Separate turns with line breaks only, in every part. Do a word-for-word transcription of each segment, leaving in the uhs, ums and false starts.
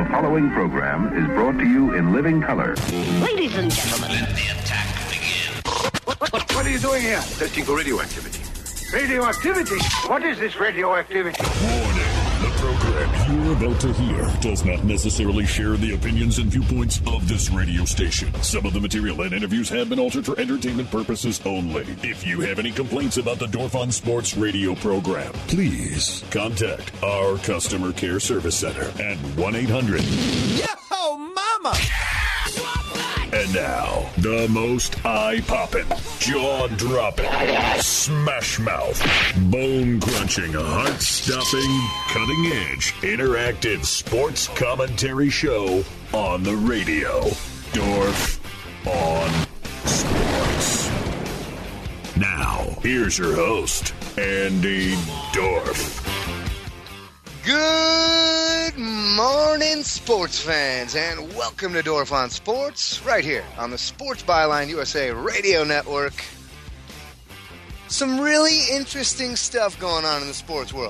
following program is brought to you in living color.
Ladies and gentlemen,
let the attack begin.
What, what, what are you doing here?
Testing for radioactivity.
Radioactivity? What is this radioactivity?
Warning. The program you're about to hear does not necessarily share the opinions and viewpoints of this radio station. Some of the material and interviews have been altered for entertainment purposes only. If you have any complaints about the Dorf on Sports radio program, please contact our customer care service center at one eight hundred
Yo, mama!
And now, the most eye-popping, jaw-dropping, smash-mouth, bone-crunching, heart-stopping, cutting-edge, interactive sports commentary show on the radio. Dorf on Sports. Now, here's your host, Andy Dorf.
Good morning, sports fans, and welcome to Dorf on Sports, right here on the Sports Byline U S A Radio Network. Some really interesting stuff going on in the sports world.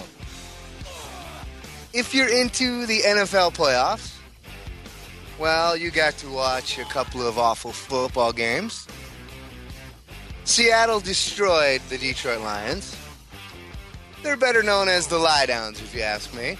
If you're into the N F L playoffs, well, you got to watch a couple of awful football games. Seattle destroyed the Detroit Lions. They're better known as the Lie Downs, if you ask me.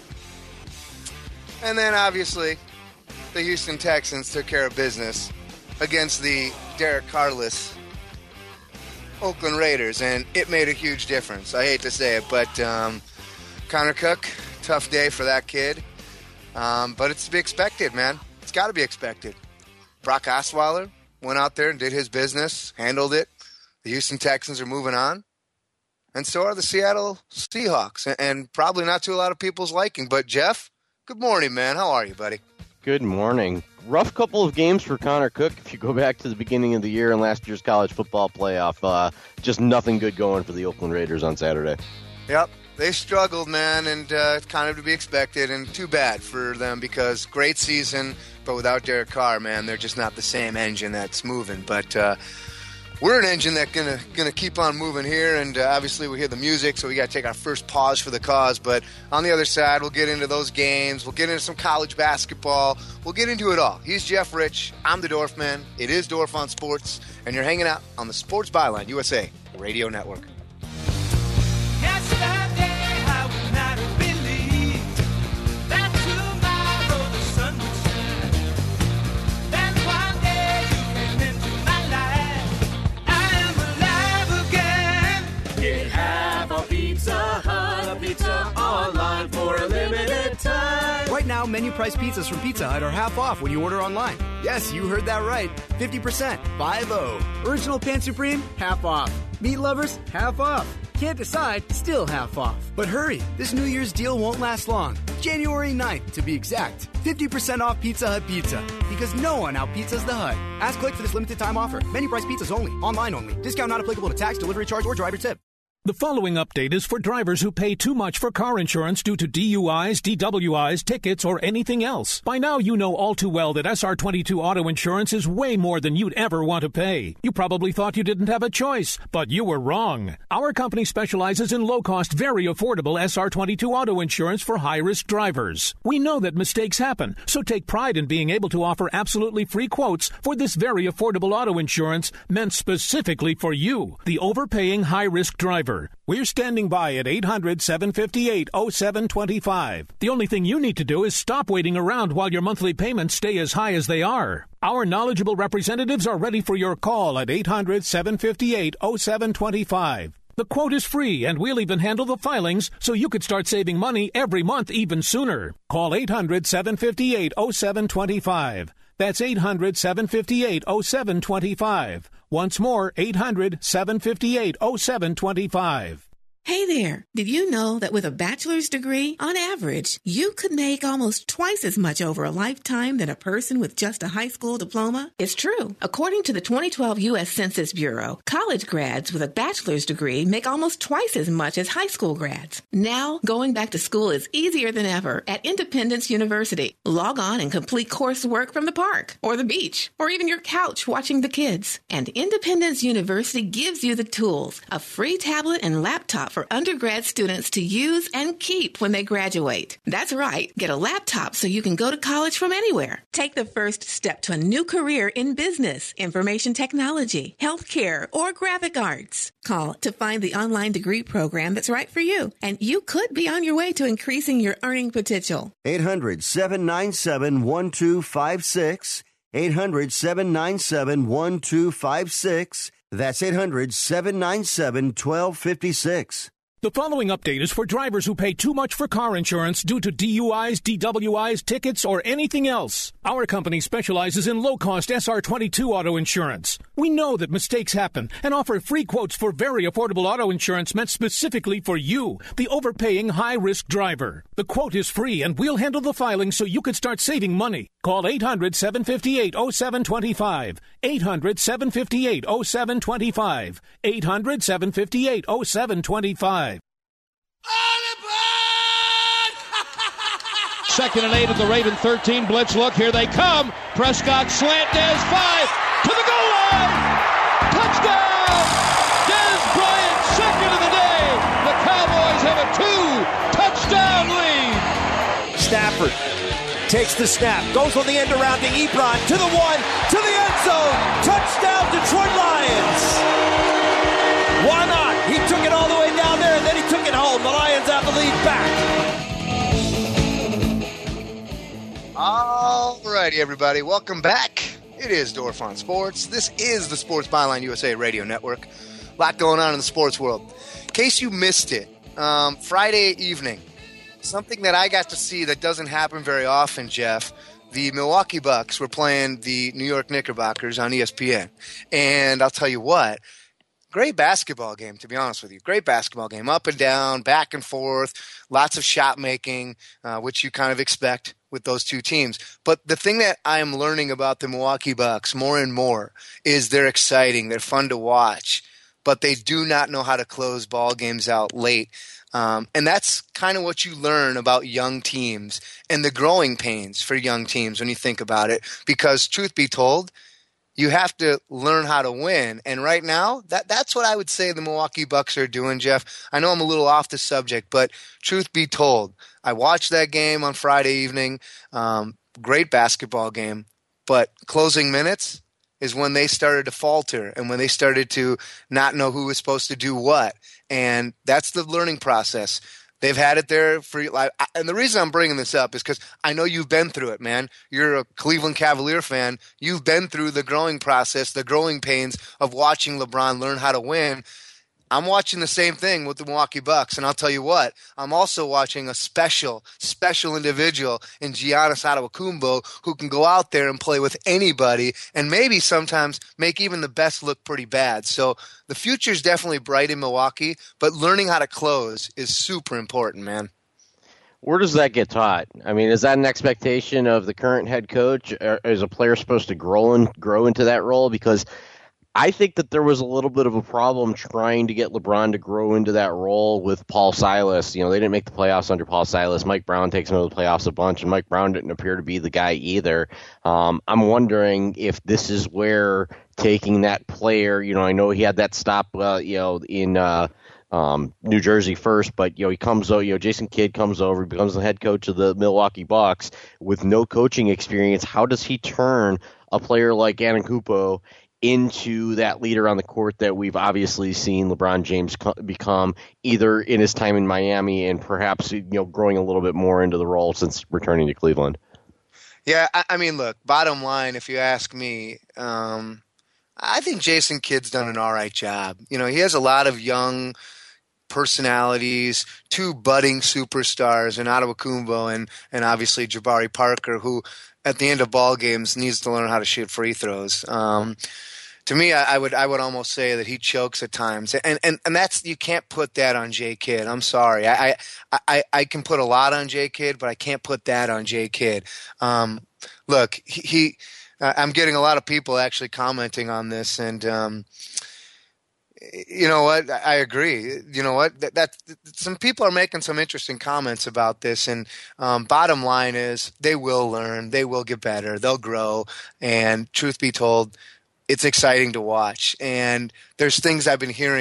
And then, obviously, the Houston Texans took care of business against the Derek Carless Oakland Raiders, and it made a huge difference. I hate to say it, but um, Connor Cook, tough day for that kid. Um, but it's to be expected, man. It's got to be expected. Brock Osweiler went out there and did his business, handled it. The Houston Texans are moving on. And so are the Seattle Seahawks, and probably not to a lot of people's liking. But, Jeff, good morning, man. How are you, buddy?
Good morning. Rough couple of games for Connor Cook. If you go back to the beginning of the year and last year's college football playoff, uh, just nothing good going for the Oakland Raiders on Saturday.
Yep, they struggled, man, and uh, it's kind of to be expected, and too bad for them because great season, but without Derek Carr, man, they're just not the same engine that's moving. But uh, we're an engine that's gonna gonna keep on moving here, and uh, obviously we hear the music, so we got to take our first pause for the cause. But on the other side, we'll get into those games. We'll get into some college basketball. We'll get into it all. He's Jeff Rich. I'm the Dorf Man. It is Dorf on Sports, and you're hanging out on the Sports Byline U S A Radio Network.
Right now, menu price pizzas from Pizza Hut are half off when you order online. Yes, you heard that right. fifty percent. five oh. Original Pan Supreme, half off. Meat lovers, half off. Can't decide, still half off. But hurry, this New Year's deal won't last long. January ninth, to be exact. fifty percent off Pizza Hut Pizza. Because no one out-pizzas the Hut. Ask Click for this limited time offer. Menu price pizzas only. Online only. Discount not applicable to tax, delivery charge, or driver tip.
The following update is for drivers who pay too much for car insurance due to D U Is, D W Is, tickets, or anything else. By now, you know all too well that S R twenty-two auto insurance is way more than you'd ever want to pay. You probably thought you didn't have a choice, but you were wrong. Our company specializes in low-cost, very affordable S R twenty-two auto insurance for high-risk drivers. We know that mistakes happen, so take pride in being able to offer absolutely free quotes for this very affordable auto insurance meant specifically for you, the overpaying high-risk driver. We're standing by at eight hundred, seven five eight, oh seven two five. The only thing you need to do is stop waiting around while your monthly payments stay as high as they are. Our knowledgeable representatives are ready for your call at eight hundred, seven five eight, oh seven two five. The quote is free, and we'll even handle the filings so you could start saving money every month even sooner. Call eight hundred, seven five eight, oh seven two five. That's eight hundred, seven five eight, oh seven two five. Once more, eight hundred, seven five eight, oh seven two five.
Hey there, did you know that with a bachelor's degree, on average, you could make almost twice as much over a lifetime than a person with just a high school diploma? It's true. According to the twenty twelve U S Census Bureau, college grads with a bachelor's degree make almost twice as much as high school grads. Now, going back to school is easier than ever at Independence University. Log on and complete coursework from the park, or the beach, or even your couch watching the kids. And Independence University gives you the tools, a free tablet and laptop for undergrad students to use and keep when they graduate. That's right. Get a laptop so you can go to college from anywhere. Take the first step to a new career in business, information technology, healthcare, or graphic arts. Call to find the online degree program that's right for you, and you could be on your way to increasing your earning potential.
eight hundred, seven nine seven, one two five six. eight hundred, seven nine seven, one two five six. That's eight hundred, seven nine seven, one two five six.
The following update is for drivers who pay too much for car insurance due to D U Is, D W Is, tickets, or anything else. Our company specializes in low-cost S R twenty-two auto insurance. We know that mistakes happen and offer free quotes for very affordable auto insurance meant specifically for you, the overpaying high-risk driver. The quote is free, and we'll handle the filing so you can start saving money. Call eight hundred, seven five eight, oh seven two five. eight hundred, seven five eight, oh seven two five. eight hundred, seven five eight, oh seven two five.
Second and eight at the Raven thirteen. Blitz look. Here they come. Prescott slant. Dez five to the goal line. Touchdown. Dez Bryant, second of the day. The Cowboys have a two-touchdown lead.
Stafford takes the snap. Goes on the end around to Ebron. To the one. To the end zone. Touchdown, Detroit Lions. Why not? He took it all the way down there, and then he took it home. The Lions have the lead back.
All righty, everybody. Welcome back. It is Dorf on Sports. This is the Sports Byline U S A Radio Network. A lot going on in the sports world. In case you missed it, um, Friday evening, something that I got to see that doesn't happen very often, Jeff. The Milwaukee Bucks were playing the New York Knickerbockers on E S P N. And I'll tell you what, great basketball game, to be honest with you. Great basketball game. Up and down, back and forth, lots of shot making, uh, which you kind of expect with those two teams. But the thing that I am learning about the Milwaukee Bucks more and more is they're exciting. They're fun to watch, but they do not know how to close ball games out late. Um, and that's kind of what you learn about young teams and the growing pains for young teams when you think about it. Because truth be told, you have to learn how to win. And right now, that that's what I would say the Milwaukee Bucks are doing, Jeff. I know I'm a little off the subject, but truth be told, I watched that game on Friday evening. Um, great basketball game. But closing minutes is when they started to falter and when they started to not know who was supposed to do what. And that's the learning process. They've had it there for – and the reason I'm bringing this up is because I know you've been through it, man. You're a Cleveland Cavalier fan. You've been through the growing process, the growing pains of watching LeBron learn how to win. I'm watching the same thing with the Milwaukee Bucks, and I'll tell you what, I'm also watching a special, special individual in Giannis Antetokounmpo who can go out there and play with anybody and maybe sometimes make even the best look pretty bad. So the future's definitely bright in Milwaukee, but learning how to close is super important, man.
Where does that get taught? I mean, is that an expectation of the current head coach? Or is a player supposed to grow and grow into that role? Because I think that there was a little bit of a problem trying to get LeBron to grow into that role with Paul Silas. You know, they didn't make the playoffs under Paul Silas. Mike Brown takes him to the playoffs a bunch, and Mike Brown didn't appear to be the guy either. Um, I'm wondering if this is where taking that player, you know, I know he had that stop, uh, you know, in uh, um, New Jersey first, but, you know, he comes over, you know, Jason Kidd comes over, becomes the head coach of the Milwaukee Bucks with no coaching experience. How does he turn a player like Antetokounmpo into that leader on the court that we've obviously seen LeBron James co- become either in his time in Miami and perhaps, you know, growing a little bit more into the role since returning to Cleveland?
Yeah, I, I mean, look, bottom line, if you ask me, um, I think Jason Kidd's done an all right job. You know, he has a lot of young personalities, two budding superstars in Antetokounmpo and, and obviously Jabari Parker, who at the end of ball games needs to learn how to shoot free throws. Um, To me, I, I would I would almost say that he chokes at times, and and and that's you can't put that on J. Kidd. I'm sorry, I I I can put a lot on J. Kidd, but I can't put that on J. Kidd. Um, look, he, he I'm getting a lot of people actually commenting on this, and um, you know what? I agree. You know what? That, that some people are making some interesting comments about this, and um, bottom line is they will learn, they will get better, they'll grow, and truth be told, it's exciting to watch. And there's things I've been hearing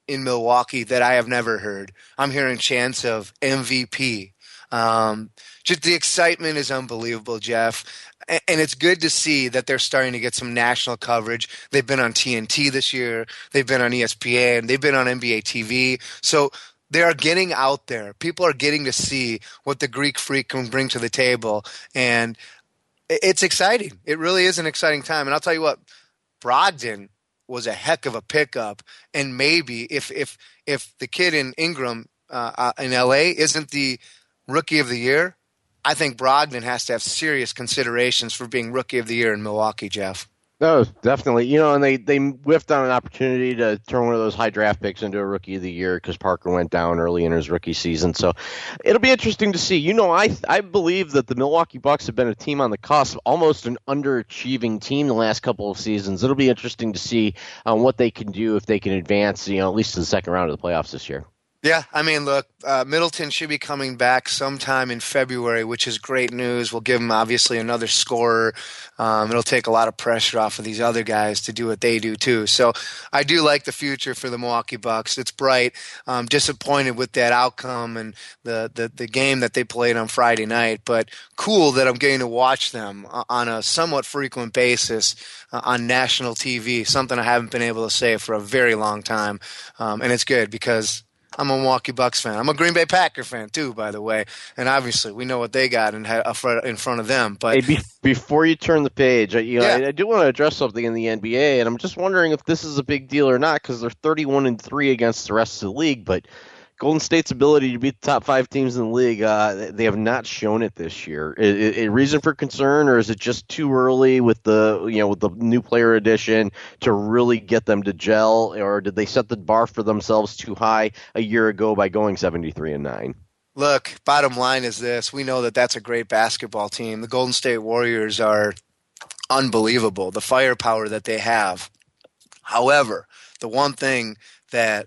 in Milwaukee that I have never heard. I'm hearing chants of M V P. Um, just the excitement is unbelievable, Jeff. And it's good to see that they're starting to get some national coverage. They've been on T N T this year. They've been on E S P N. They've been on N B A T V. So they are getting out there. People are getting to see what the Greek Freak can bring to the table. And it's exciting. It really is an exciting time. And I'll tell you what, Brogdon was a heck of a pickup. And maybe if if if the kid in Ingram uh, in L A isn't the Rookie of the Year, I think Brogdon has to have serious considerations for being Rookie of the Year in Milwaukee, Jeff.
No, definitely. You know, and they, they whiffed on an opportunity to turn one of those high draft picks into a Rookie of the Year because Parker went down early in his rookie season. So it'll be interesting to see. You know, I I believe that the Milwaukee Bucks have been a team on the cusp, almost an underachieving team the last couple of seasons. It'll be interesting to see um, what they can do if they can advance, you know, at least to the second round of the playoffs this year.
Yeah, I mean, look, uh, Middleton should be coming back sometime in February, which is great news. We'll give him, obviously, another scorer. Um, it'll take a lot of pressure off of these other guys to do what they do, too. So I do like the future for the Milwaukee Bucks. It's bright. I'm disappointed with that outcome and the, the, the game that they played on Friday night, but cool that I'm getting to watch them on a somewhat frequent basis uh, on national T V, something I haven't been able to say for a very long time. Um, and it's good because I'm a Milwaukee Bucks fan. I'm a Green Bay Packer fan too, by the way. And obviously, we know what they got in, in front of them. But
hey, be, before you turn the page, you know, yeah. I, I do want to address something in the N B A, and I'm just wondering if this is a big deal or not because they're thirty-one and three against the rest of the league. But Golden State's ability to beat the top five teams in the league, uh, they have not shown it this year. A reason for concern, or is it just too early with the you know with the new player addition to really get them to gel, or did they set the bar for themselves too high a year ago by going seventy-three and nine?
Look, bottom line is this: we know that that's a great basketball team. The Golden State Warriors are unbelievable. The firepower that they have. However, the one thing that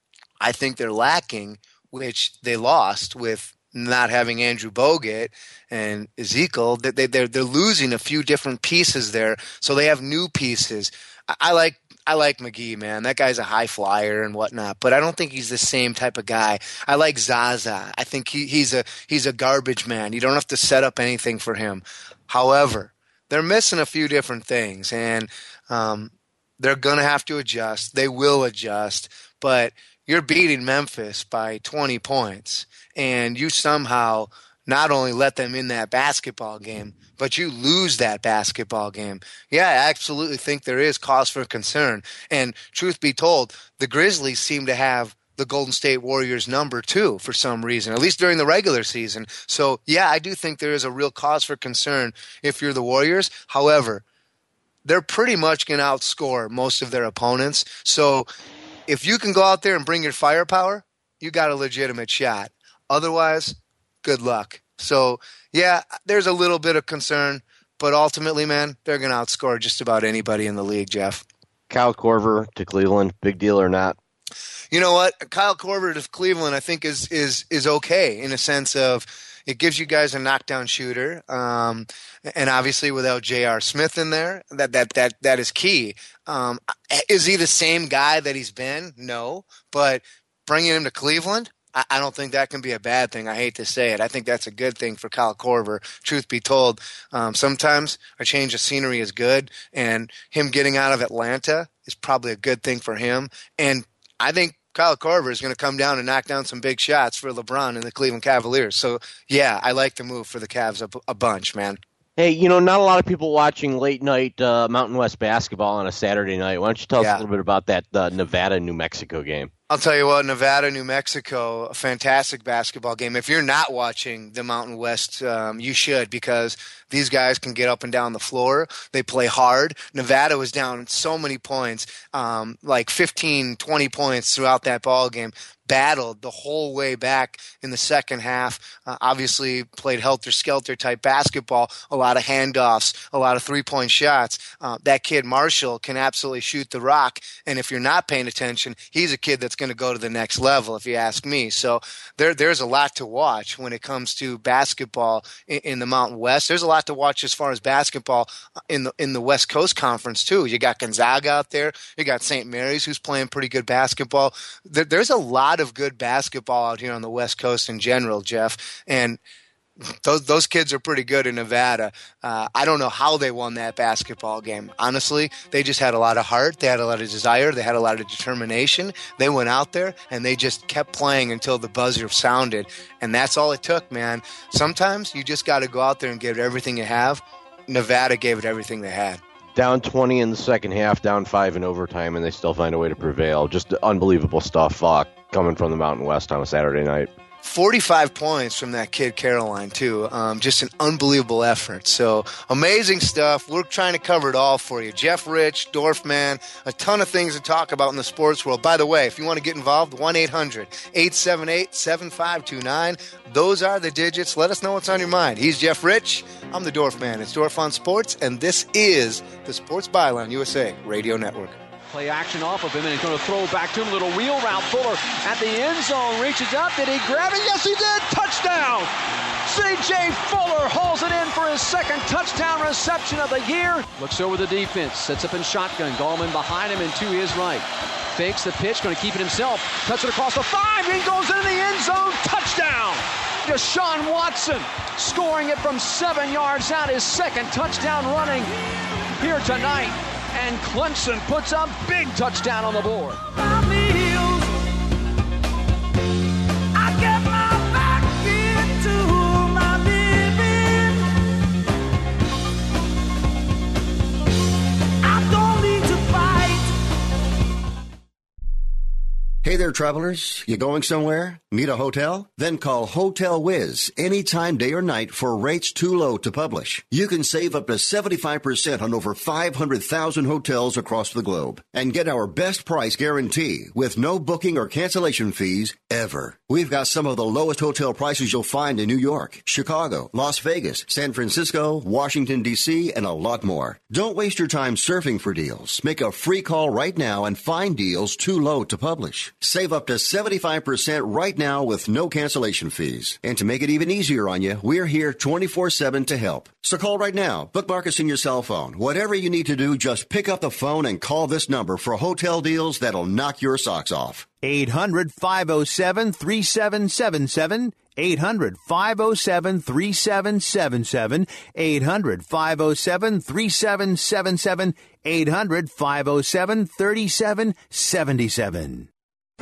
I think they're lacking, which they lost with not having Andrew Bogut and Ezekiel, that they, they're they're losing a few different pieces there. So they have new pieces. I, I like I like McGee, man. That guy's a high flyer and whatnot, but I don't think he's the same type of guy. I like Zaza. I think he, he's a he's a garbage man. You don't have to set up anything for him. However, they're missing a few different things, and um, they're gonna have to adjust. They will adjust, but you're beating Memphis by twenty points, and you somehow not only let them in that basketball game, but you lose that basketball game. Yeah, I absolutely think there is cause for concern. And truth be told, the Grizzlies seem to have the Golden State Warriors number two for some reason, at least during the regular season. So, yeah, I do think there is a real cause for concern if you're the Warriors. However, they're pretty much going to outscore most of their opponents. So if you can go out there and bring your firepower, you got a legitimate shot. Otherwise, good luck. So, yeah, there's a little bit of concern, but ultimately, man, they're going to outscore just about anybody in the league, Jeff.
Kyle Korver to Cleveland, big deal or not?
You know what? Kyle Korver to Cleveland, I think, is is is okay in a sense of it gives you guys a knockdown shooter, um, and obviously without J R. Smith in there, that that that that is key. Um, is he the same guy that he's been? No, but bringing him to Cleveland, I, I don't think that can be a bad thing. I hate to say it. I think that's a good thing for Kyle Korver. Truth be told, um, sometimes a change of scenery is good, and him getting out of Atlanta is probably a good thing for him. And I think Kyle Korver is going to come down and knock down some big shots for LeBron and the Cleveland Cavaliers. So, yeah, I like the move for the Cavs a, a bunch, man.
Hey, you know, not a lot of people watching late-night uh, Mountain West basketball on a Saturday night. Why don't you tell
yeah.
us a little bit about that uh, Nevada-New Mexico game?
I'll tell you what, Nevada, New Mexico, a fantastic basketball game. If you're not watching the Mountain West, um, you should, because these guys can get up and down the floor. They play hard. Nevada was down so many points, um, like fifteen, twenty points throughout that ball game. Battled the whole way back in the second half. Uh, obviously played helter-skelter type basketball, a lot of handoffs, a lot of three-point shots. Uh, that kid Marshall can absolutely shoot the rock, and if you're not paying attention, he's a kid that's going to go to the next level, if you ask me. So there, there's a lot to watch when it comes to basketball in, in the Mountain West. There's a lot to watch as far as basketball in the in the West Coast Conference too. You got Gonzaga out there. You got Saint Mary's, who's playing pretty good basketball. There, there's a lot of good basketball out here on the West Coast in general, Jeff. And Those those kids are pretty good in Nevada. Uh, I don't know how they won that basketball game. Honestly, they just had a lot of heart. They had a lot of desire. They had a lot of determination. They went out there and they just kept playing until the buzzer sounded. And that's all it took, man. Sometimes you just got to go out there and give it everything you have. Nevada gave it everything they had.
Down twenty in the second half, down five in overtime, and they still find a way to prevail. Just unbelievable stuff uh, coming from the Mountain West on a Saturday night.
forty-five points from that kid Caroline, too. Um, just an unbelievable effort. So amazing stuff. We're trying to cover it all for you. Jeff Rich, Dorfman, a ton of things to talk about in the sports world. By the way, if you want to get involved, one eight hundred eight seven eight seven five two nine. Those are the digits. Let us know what's on your mind. He's Jeff Rich. I'm the Dorfman. It's Dorf on Sports, and this is the Sports Byline U S A Radio Network.
Play action off of him, and he's going to throw back to him. Little wheel route. Fuller at the end zone. Reaches up. Did he grab it? Yes, he did. Touchdown. C J Fuller hauls it in for his second touchdown reception of the year. Looks over the defense. Sets up in shotgun. Gallman behind him and to his right. Fakes the pitch. Going to keep it himself. Cuts it across the five. He goes into the end zone. Touchdown. Deshaun Watson scoring it from seven yards out. His second touchdown running here tonight. And Clemson puts a big touchdown on the board. I get my back into my living.
I don't need to fight. Hey there, travelers. You going somewhere? Need a hotel? Then call Hotel Wiz anytime, day or night, for rates too low to publish. You can save up to seventy-five percent on over five hundred thousand hotels across the globe and get our best price guarantee with no booking or cancellation fees ever. We've got some of the lowest hotel prices you'll find in New York, Chicago, Las Vegas, San Francisco, Washington, D C, and a lot more. Don't waste your time surfing for deals. Make a free call right now and find deals too low to publish. Save up to seventy-five percent right now with no cancellation fees. And to make it even easier on you, we're here twenty-four seven to help. So call right now. Bookmark us in your cell phone. Whatever you need to do, just pick up the phone and call this number for hotel deals that'll knock your socks off.
eight hundred five oh seven three seven seven seven. eight hundred five oh seven three seven seven seven. eight hundred five oh seven three seven seven seven. eight hundred five oh seven three seven seven seven.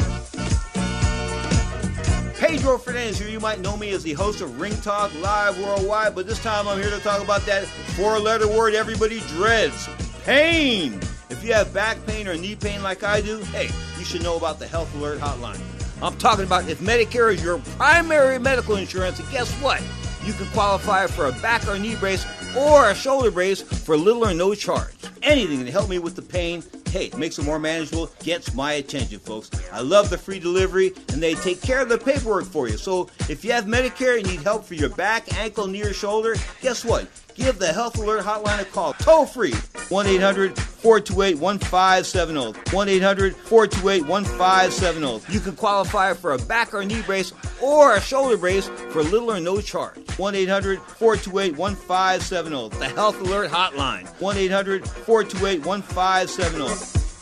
Pedro Fernandez here. You might know me as the host of Ring Talk Live Worldwide, but this time I'm here to talk about that four-letter word everybody dreads, pain. If you have back pain or knee pain like I do, hey, you should know about the Health Alert Hotline. I'm talking about if Medicare is your primary medical insurance, and guess what? You can qualify for a back or knee brace or a shoulder brace for little or no charge. Anything to help me with the pain, hey, it makes it more manageable, gets my attention, folks. I love the free delivery, and they take care of the paperwork for you. So if you have Medicare and need help for your back, ankle, knee, or shoulder, guess what? Give the Health Alert Hotline a call, toll free, one eight hundred four two eight one five seven zero, one eight hundred four two eight one five seven zero. You can qualify for a back or knee brace or a shoulder brace for little or no charge. one eight hundred four two eight one five seven zero, the Health Alert Hotline, one eight hundred four two eight one five seven zero.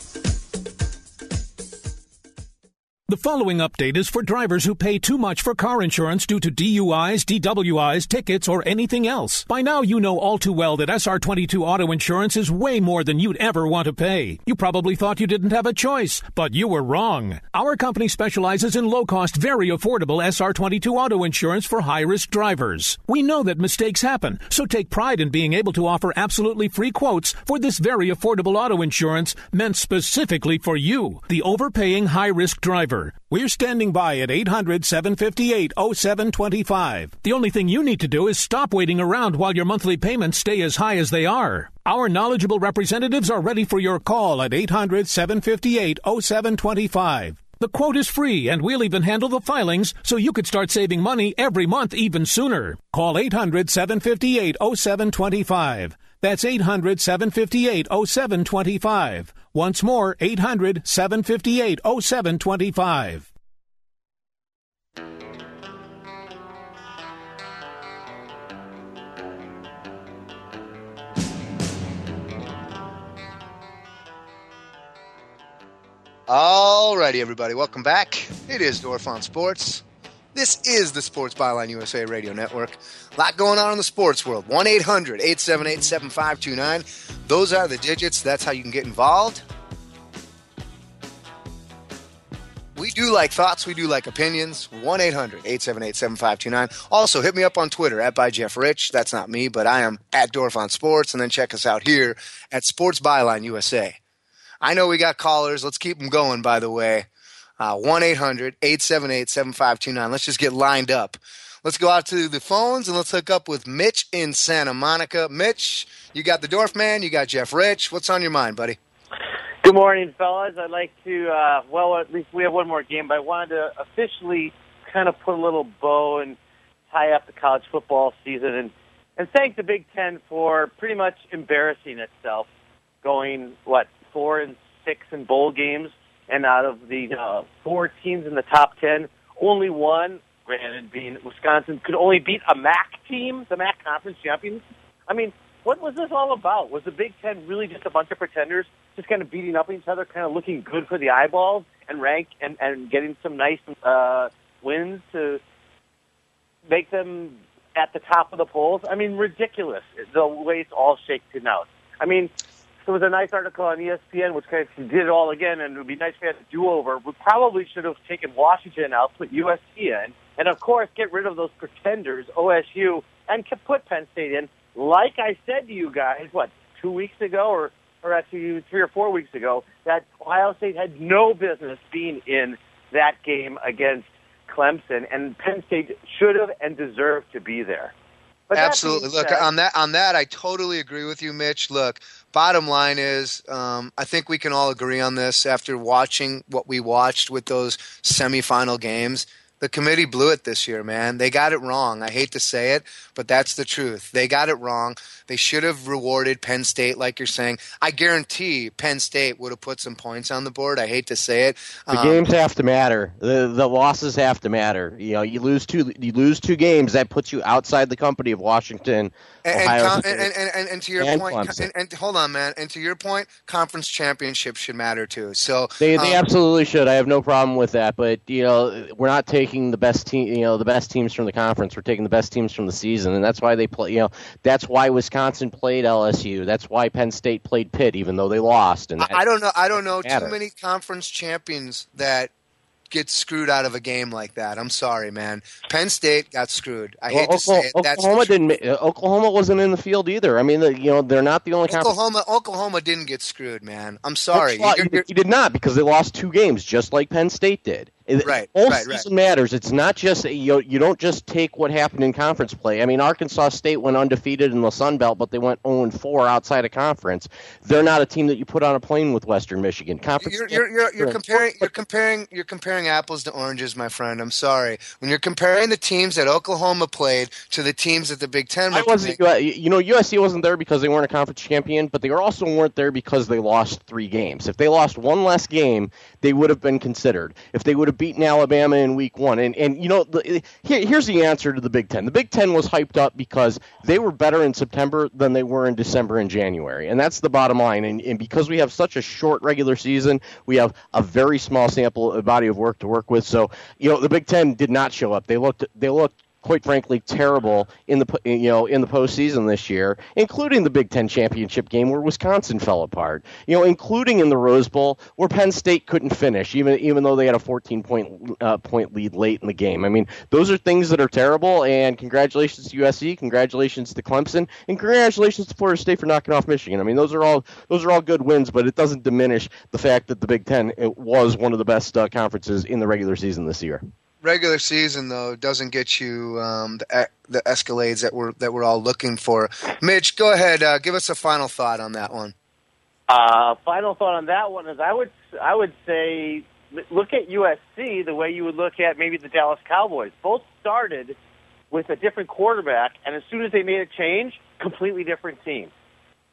The following update is for drivers who pay too much for car insurance due to D U Is, D W Is, tickets, or anything else. By now, you know all too well that S R twenty-two auto insurance is way more than you'd ever want to pay. You probably thought you didn't have a choice, but you were wrong. Our company specializes in low-cost, very affordable S R twenty-two auto insurance for high-risk drivers. We know that mistakes happen, so take pride in being able to offer absolutely free quotes for this very affordable auto insurance meant specifically for you, the overpaying high-risk driver. We're standing by at eight hundred seven five eight oh seven two five. The only thing you need to do is stop waiting around while your monthly payments stay as high as they are. Our knowledgeable representatives are ready for your call at eight hundred seven five eight oh seven two five. The quote is free, and we'll even handle the filings so you could start saving money every month even sooner. Call eight hundred seven five eight oh seven two five. That's eight hundred, seven five eight, oh seven two five. Once more, eight hundred, seven five eight, oh seven two five.
Alrighty, everybody, welcome back. It is Dorf on Sports. This is the Sports Byline U S A Radio Network. A lot going on in the sports world. one eight hundred, eight seven eight, seven five two nine. Those are the digits. That's how you can get involved. We do like thoughts. We do like opinions. one eight hundred, eight seven eight, seven five two nine. Also, hit me up on Twitter, at by Jeff Rich. That's not me, but I am at Dorf on Sports. And then check us out here at Sports Byline U S A. I know we got callers. Let's keep them going, by the way. Uh, one eight hundred, eight seven eight, seven five two nine. Let's just get lined up. Let's go out to the phones and let's hook up with Mitch in Santa Monica. Mitch, you got the Dorf man. You got Jeff Rich. What's on your mind, buddy?
Good morning, fellas. I'd like to, uh, well, at least we have one more game, but I wanted to officially kind of put a little bow and tie up the college football season and, and thank the Big Ten for pretty much embarrassing itself, going, what, four and six in bowl games. And out of the uh, four teams in the top ten, only one, granted being Wisconsin, could only beat a M A C team, the M A C conference champions. I mean, what was this all about? Was the Big Ten really just a bunch of pretenders just kind of beating up each other, kind of looking good for the eyeballs and rank and, and getting some nice uh, wins to make them at the top of the polls? I mean, ridiculous, the way it's all shaken out. I mean, there was a nice article on E S P N which kind of did it all again, and it would be nice if we had a do-over. We probably should have taken Washington out, put U S C in, and, of course, get rid of those pretenders, O S U, and put Penn State in. Like I said to you guys, what, two weeks ago, or, or actually three or four weeks ago, that Ohio State had no business being in that game against Clemson, and Penn State should have and deserved to be there. But
absolutely. Look,
said,
on that, on that, I totally agree with you, Mitch. Look, bottom line is, um, I think we can all agree on this after watching what we watched with those semifinal games. The committee blew it this year, man. They got it wrong. I hate to say it, but that's the truth. They got it wrong. They should have rewarded Penn State, like you're saying. I guarantee Penn State would have put some points on the board. I hate to say it.
The
Um,
games have to matter. The the losses have to matter. You know, you lose two you lose two games, that puts you outside the company of Washington,
And,
Ohio
and,
State,
and, and, and, and to your
and
point,
Clemson.
and, and hold on, man. And to your point, conference championships should matter too. So
They they
um,
absolutely should. I have no problem with that. But you know, we're not taking the best team. You know, the best teams from the conference. We're taking the best teams from the season, and that's why they play. You know, that's why Wisconsin played L S U. That's why Penn State played Pitt, even though they lost. And
I, I don't know. I don't know
matter.
too many conference champions that get screwed out of a game like that. I'm sorry, man. Penn State got screwed. I hate
well,
to say it. That's
Oklahoma
the
didn't. ma- uh, Oklahoma wasn't in the field either. I mean, the, you know, they're not the only conference.
Oklahoma. Oklahoma didn't get screwed, man. I'm sorry.
Well,
You're- you're-
he did not, because they lost two games, just like Penn State did. It-
Right,
All
right,
season
right.
matters. It's not just you. You don't just take what happened in conference play. I mean, Arkansas State went undefeated in the Sun Belt, but they went oh and four outside of conference. They're not a team that you put on a plane with Western Michigan. Conference.
You're, you're, you're, you're comparing. You're comparing. You're comparing apples to oranges, my friend. I'm sorry. When you're comparing the teams that Oklahoma played to the teams that the Big Ten were
I wasn't.
playing,
You know, U S C wasn't there because they weren't a conference champion, but they also weren't there because they lost three games. If they lost one less game, they would have been considered. If they would have beaten Alabama in week one, and and you know, the, here, here's the answer to the Big Ten. The Big Ten was hyped up because they were better in September than they were in December and January, and that's the bottom line. And, and because we have such a short regular season, we have a very small sample a body of work to work with. So you know, the Big Ten did not show up. They looked. They looked. quite frankly, terrible in the you know in the postseason this year, including the Big Ten championship game where Wisconsin fell apart. You know, including in the Rose Bowl where Penn State couldn't finish, even even though they had a fourteen point uh, point lead late in the game. I mean, those are things that are terrible. And congratulations to U S C, congratulations to Clemson, and congratulations to Florida State for knocking off Michigan. I mean, those are all those are all good wins, but it doesn't diminish the fact that the Big Ten it was one of the best uh, conferences in the regular season this year.
regular season though doesn't get you um, the the escalades that we're that we're all looking for. Mitch, go ahead. Uh, give us a final thought on that one.
Uh, final thought on that one is I would I would say look at U S C the way you would look at maybe the Dallas Cowboys. Both started with a different quarterback, and as soon as they made a change, completely different team.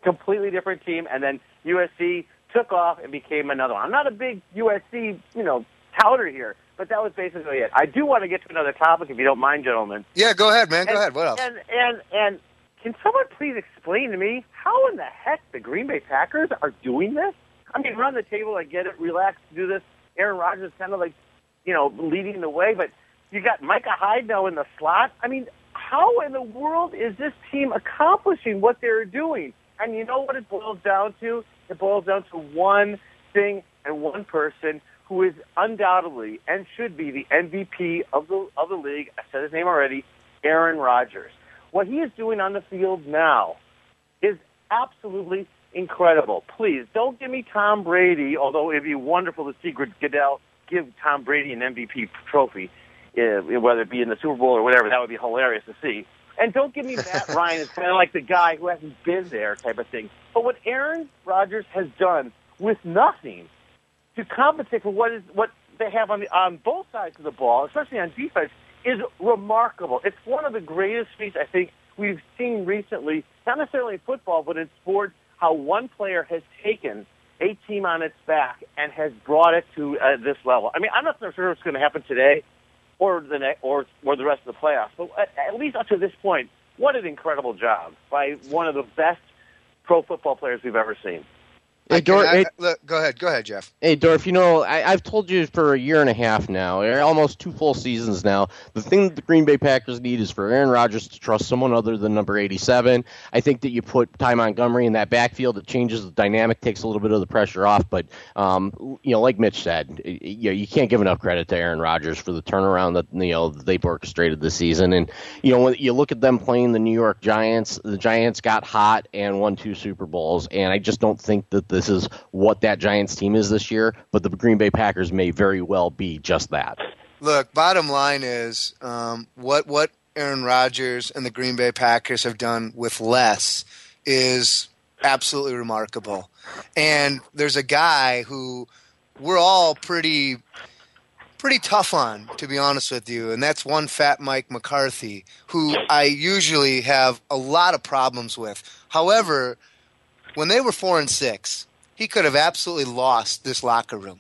completely different team, and then U S C took off and became another one. I'm not a big U S C, you know, touter here, but that was basically it. I do want to get to another topic, if you don't mind, gentlemen.
Yeah, go ahead, man. Go
and,
ahead. What else?
And, and, and can someone please explain to me how in the heck the Green Bay Packers are doing this? I mean, run the table, I get it, relax, do this. Aaron Rodgers is kind of like, you know, leading the way, but you got Micah Hyde now in the slot. I mean, how in the world is this team accomplishing what they're doing? And you know what it boils down to? It boils down to one thing and one person who is undoubtedly and should be the M V P of the of the league. I said his name already, Aaron Rodgers. What he is doing on the field now is absolutely incredible. Please, don't give me Tom Brady, although it would be wonderful to see Goodell give Tom Brady an M V P trophy, uh, whether it be in the Super Bowl or whatever. That would be hilarious to see. And don't give me Matt Ryan as kind of like the guy who hasn't been there type of thing. But what Aaron Rodgers has done with nothing to compensate for what is what they have on the, on both sides of the ball, especially on defense, is remarkable. It's one of the greatest feats I think we've seen recently, not necessarily in football, but in sports, how one player has taken a team on its back and has brought it to uh, this level. I mean, I'm not sure what's going to happen today or the ne- or or the rest of the playoffs, but at, at least up to this point, what an incredible job by one of the best pro football players we've ever seen.
Hey, Dor-
I,
hey,
look, go ahead. Go ahead, Jeff.
Hey, Dorf, you know, I, I've told you for a year and a half now, or almost two full seasons now, the thing that the Green Bay Packers need is for Aaron Rodgers to trust someone other than number eighty-seven. I think that you put Ty Montgomery in that backfield, it changes the dynamic, takes a little bit of the pressure off. But, um, you know, like Mitch said, you know, you can't give enough credit to Aaron Rodgers for the turnaround that, you know, they've orchestrated this season. And, you know, when you look at them playing the New York Giants, the Giants got hot and won two Super Bowls. And I just don't think that this is what that Giants team is this year, but the Green Bay Packers may very well be just that.
Look, bottom line is um, what what Aaron Rodgers and the Green Bay Packers have done with less is absolutely remarkable. And there's a guy who we're all pretty pretty tough on, to be honest with you, and that's one fat Mike McCarthy, who I usually have a lot of problems with. However, when they were four and six, he could have absolutely lost this locker room.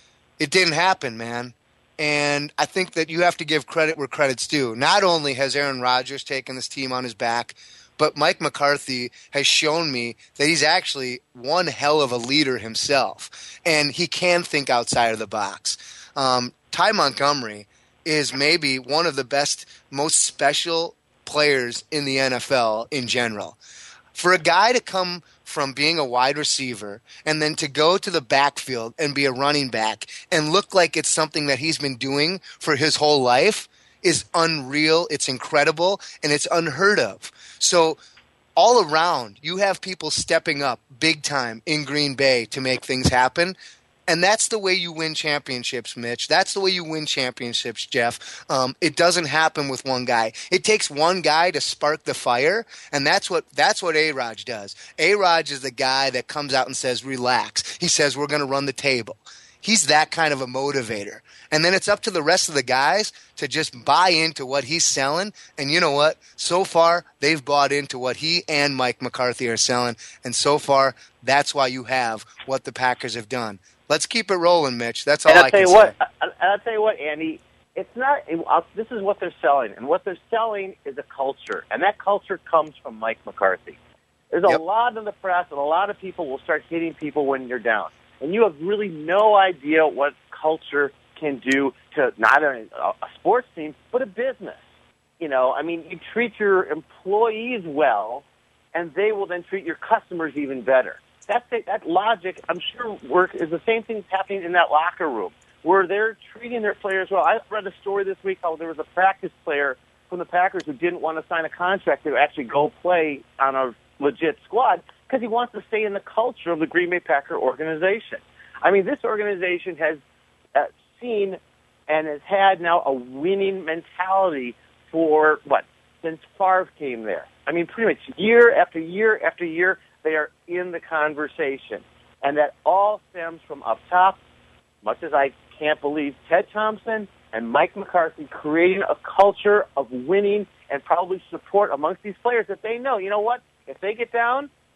It didn't happen, man. And I think that you have to give credit where credit's due. Not only has Aaron Rodgers taken this team on his back, but Mike McCarthy has shown me that he's actually one hell of a leader himself. And he can think outside of the box. Um, Ty Montgomery is maybe one of the best, most special players in the N F L in general. For a guy to come from being a wide receiver and then to go to the backfield and be a running back and look like it's something that he's been doing for his whole life is unreal. It's incredible, and it's unheard of. So all around, you have people stepping up big time in Green Bay to make things happen. And that's the way you win championships, Mitch. That's the way you win championships, Jeff. Um, it doesn't happen with one guy. It takes one guy to spark the fire, and that's what that's what A-Rod does. A-Rod is the guy that comes out and says, relax. He says, we're going to run the table. He's that kind of a motivator. And then it's up to the rest of the guys to just buy into what he's selling. And you know what? So far, they've bought into what he and Mike McCarthy are selling. And so far, that's why you have what the Packers have done. Let's keep it rolling, Mitch. That's all
and I'll
I
tell
can
you what,
say.
And I'll tell you what, Andy, it's not. It, I'll, this is what they're selling, and what they're selling is a culture, and that culture comes from Mike McCarthy. There's a
Yep.
lot in the press, and a lot of people will start hitting people when you're down, and you have really no idea what culture can do to not a, a sports team, but a business. You know, I mean, you treat your employees well, and they will then treat your customers even better. That that logic, I'm sure, work is the same thing that's happening in that locker room, where they're treating their players well. I read a story this week how there was a practice player from the Packers who didn't want to sign a contract to actually go play on a legit squad because he wants to stay in the culture of the Green Bay Packer organization. I mean, this organization has uh, seen and has had now a winning mentality for, what, since Favre came there. I mean, pretty much year after year after year, they are in the conversation. And that all stems from up top, much as I can't believe Ted Thompson and Mike McCarthy creating a culture of winning and probably support amongst these players that they know, you know what, if they get down,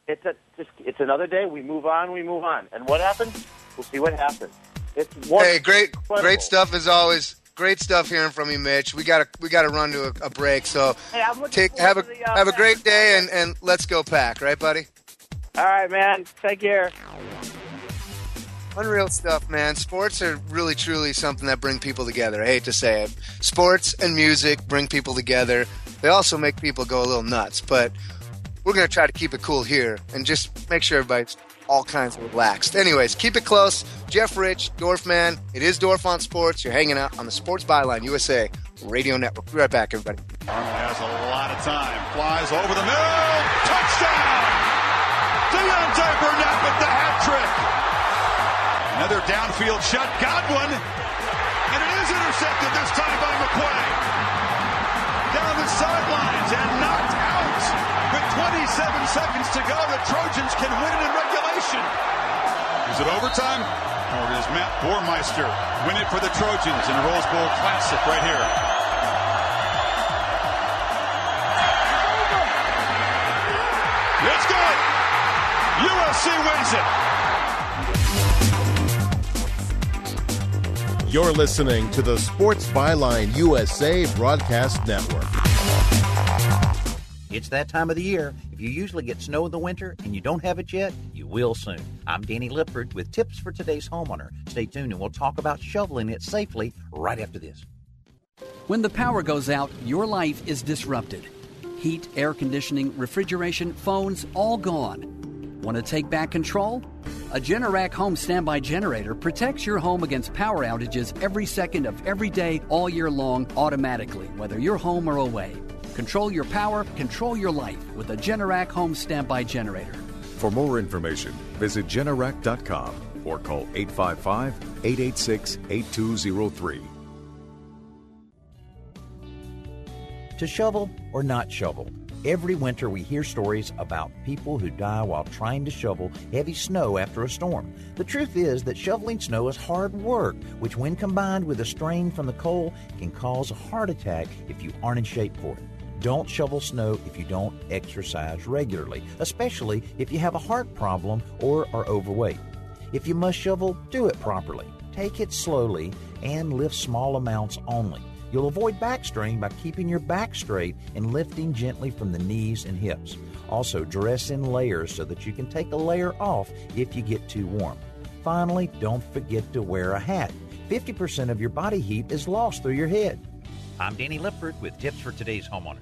it's a just it's another day. We move on. We move on. And what happens? We'll see what happens. It's one
hey, great,
incredible.
great stuff as always. Great stuff hearing from you, Mitch. We got to we got to run to a, a break. So
hey, I'm
take
forward
have a
to the, uh,
have a great day and, and let's go Pack, right, buddy?
All right, man. Take care.
Unreal stuff, man. Sports are really, truly something that bring people together. I hate to say it. Sports and music bring people together. They also make people go a little nuts, but we're going to try to keep it cool here and just make sure everybody's all kinds of relaxed. Anyways, keep it close. Jeff Rich, Dorfman. It is Dorf on Sports. You're hanging out on the Sports Byline U S A Radio Network. Be right back, everybody.
Arnold has a lot of time. Flies over the middle. Touchdown! Deontay Burnett with the hat trick. Another downfield shot. Godwin. And it is intercepted this time by McQuay. Down the sidelines and knocked out. With twenty-seven seconds to go, the Trojans can win it in regulation. Is it overtime? Or does Matt Bormeister win it for the Trojans in a Rose Bowl Classic right here? It's good. U S C wins it.
You're listening to the Sports Byline U S A Broadcast Network.
It's that time of the year. If you usually get snow in the winter and you don't have it yet, you will soon. I'm Danny Lipford with tips for today's homeowner. Stay tuned and we'll talk about shoveling it safely right after this.
When the power goes out, your life is disrupted. Heat, air conditioning, refrigeration, phones, all gone. Want to take back control? A Generac home standby generator protects your home against power outages every second of every day, all year long, automatically, whether you're home or away. Control your power, control your life with a Generac home standby generator.
For more information, visit Generac dot com or call eight five five, eight eight six, eight two zero three.
To shovel or not shovel, every winter we hear stories about people who die while trying to shovel heavy snow after a storm. The truth is that shoveling snow is hard work, which when combined with a strain from the cold can cause a heart attack if you aren't in shape for it. Don't shovel snow if you don't exercise regularly, especially if you have a heart problem or are overweight. If you must shovel, do it properly. Take it slowly and lift small amounts only. You'll avoid back strain by keeping your back straight and lifting gently from the knees and hips. Also, dress in layers so that you can take a layer off if you get too warm. Finally, don't forget to wear a hat. fifty percent of your body heat is lost through your head. I'm Danny Lipford with tips for today's homeowner.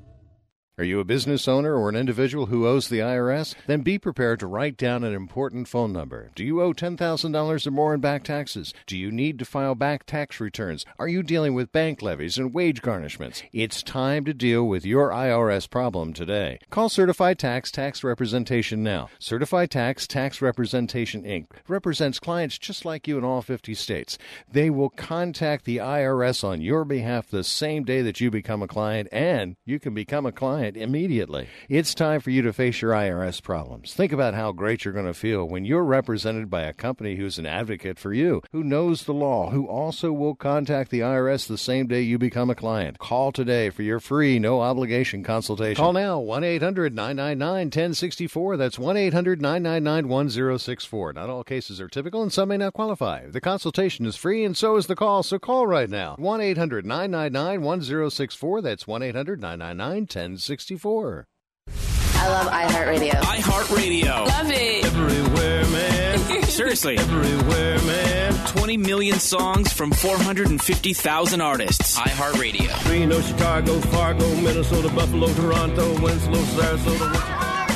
Are you a business owner or an individual who owes the I R S? Then be prepared to write down an important phone number. Do you owe ten thousand dollars or more in back taxes? Do you need to file back tax returns? Are you dealing with bank levies and wage garnishments? It's time to deal with your I R S problem today. Call Certified Tax Tax Representation now. Certified Tax Tax Representation, Incorporated represents clients just like you in all fifty states. They will contact the I R S on your behalf the same day that you become a client, and you can become a client immediately. It's time for you to face your I R S problems. Think about how great you're going to feel when you're represented by a company who's an advocate for you, who knows the law, who also will contact the I R S the same day you become a client. Call today for your free, no-obligation consultation. Call now, one eight hundred nine nine nine one zero six four. That's one eight hundred nine nine nine one zero six four. Not all cases are typical, and some may not qualify. The consultation is free, and so is the call, so call right now. one eight hundred nine nine nine one zero six four. That's one eight hundred nine nine nine one zero six four.
I love iHeartRadio.
iHeartRadio.
Love it.
Everywhere, man. Seriously. Everywhere, man. twenty million songs from four hundred fifty thousand artists. iHeartRadio.
Reno, Chicago, Fargo, Minnesota, Buffalo, Toronto, Winslow, Sarasota.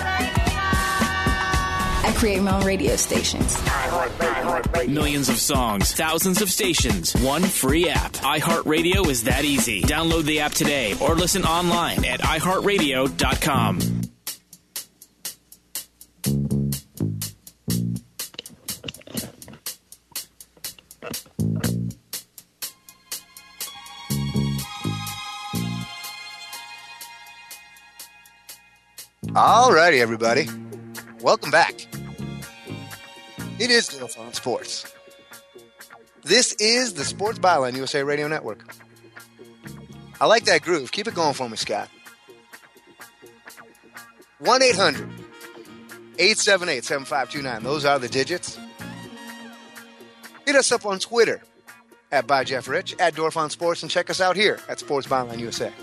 I create my own radio stations.
Millions of songs, thousands of stations, one free app. iHeartRadio is that easy. Download the app today or listen online at i heart radio dot com.
All righty, everybody. Welcome back. It is Dorf on Sports. This is the Sports Byline U S A Radio Network. I like that groove. Keep it going for me, Scott. one eight hundred eight seven eight, seven five two nine. Those are the digits. Hit us up on Twitter at by Jeff Rich, at Dorf on Sports, and check us out here at Sports Byline U S A.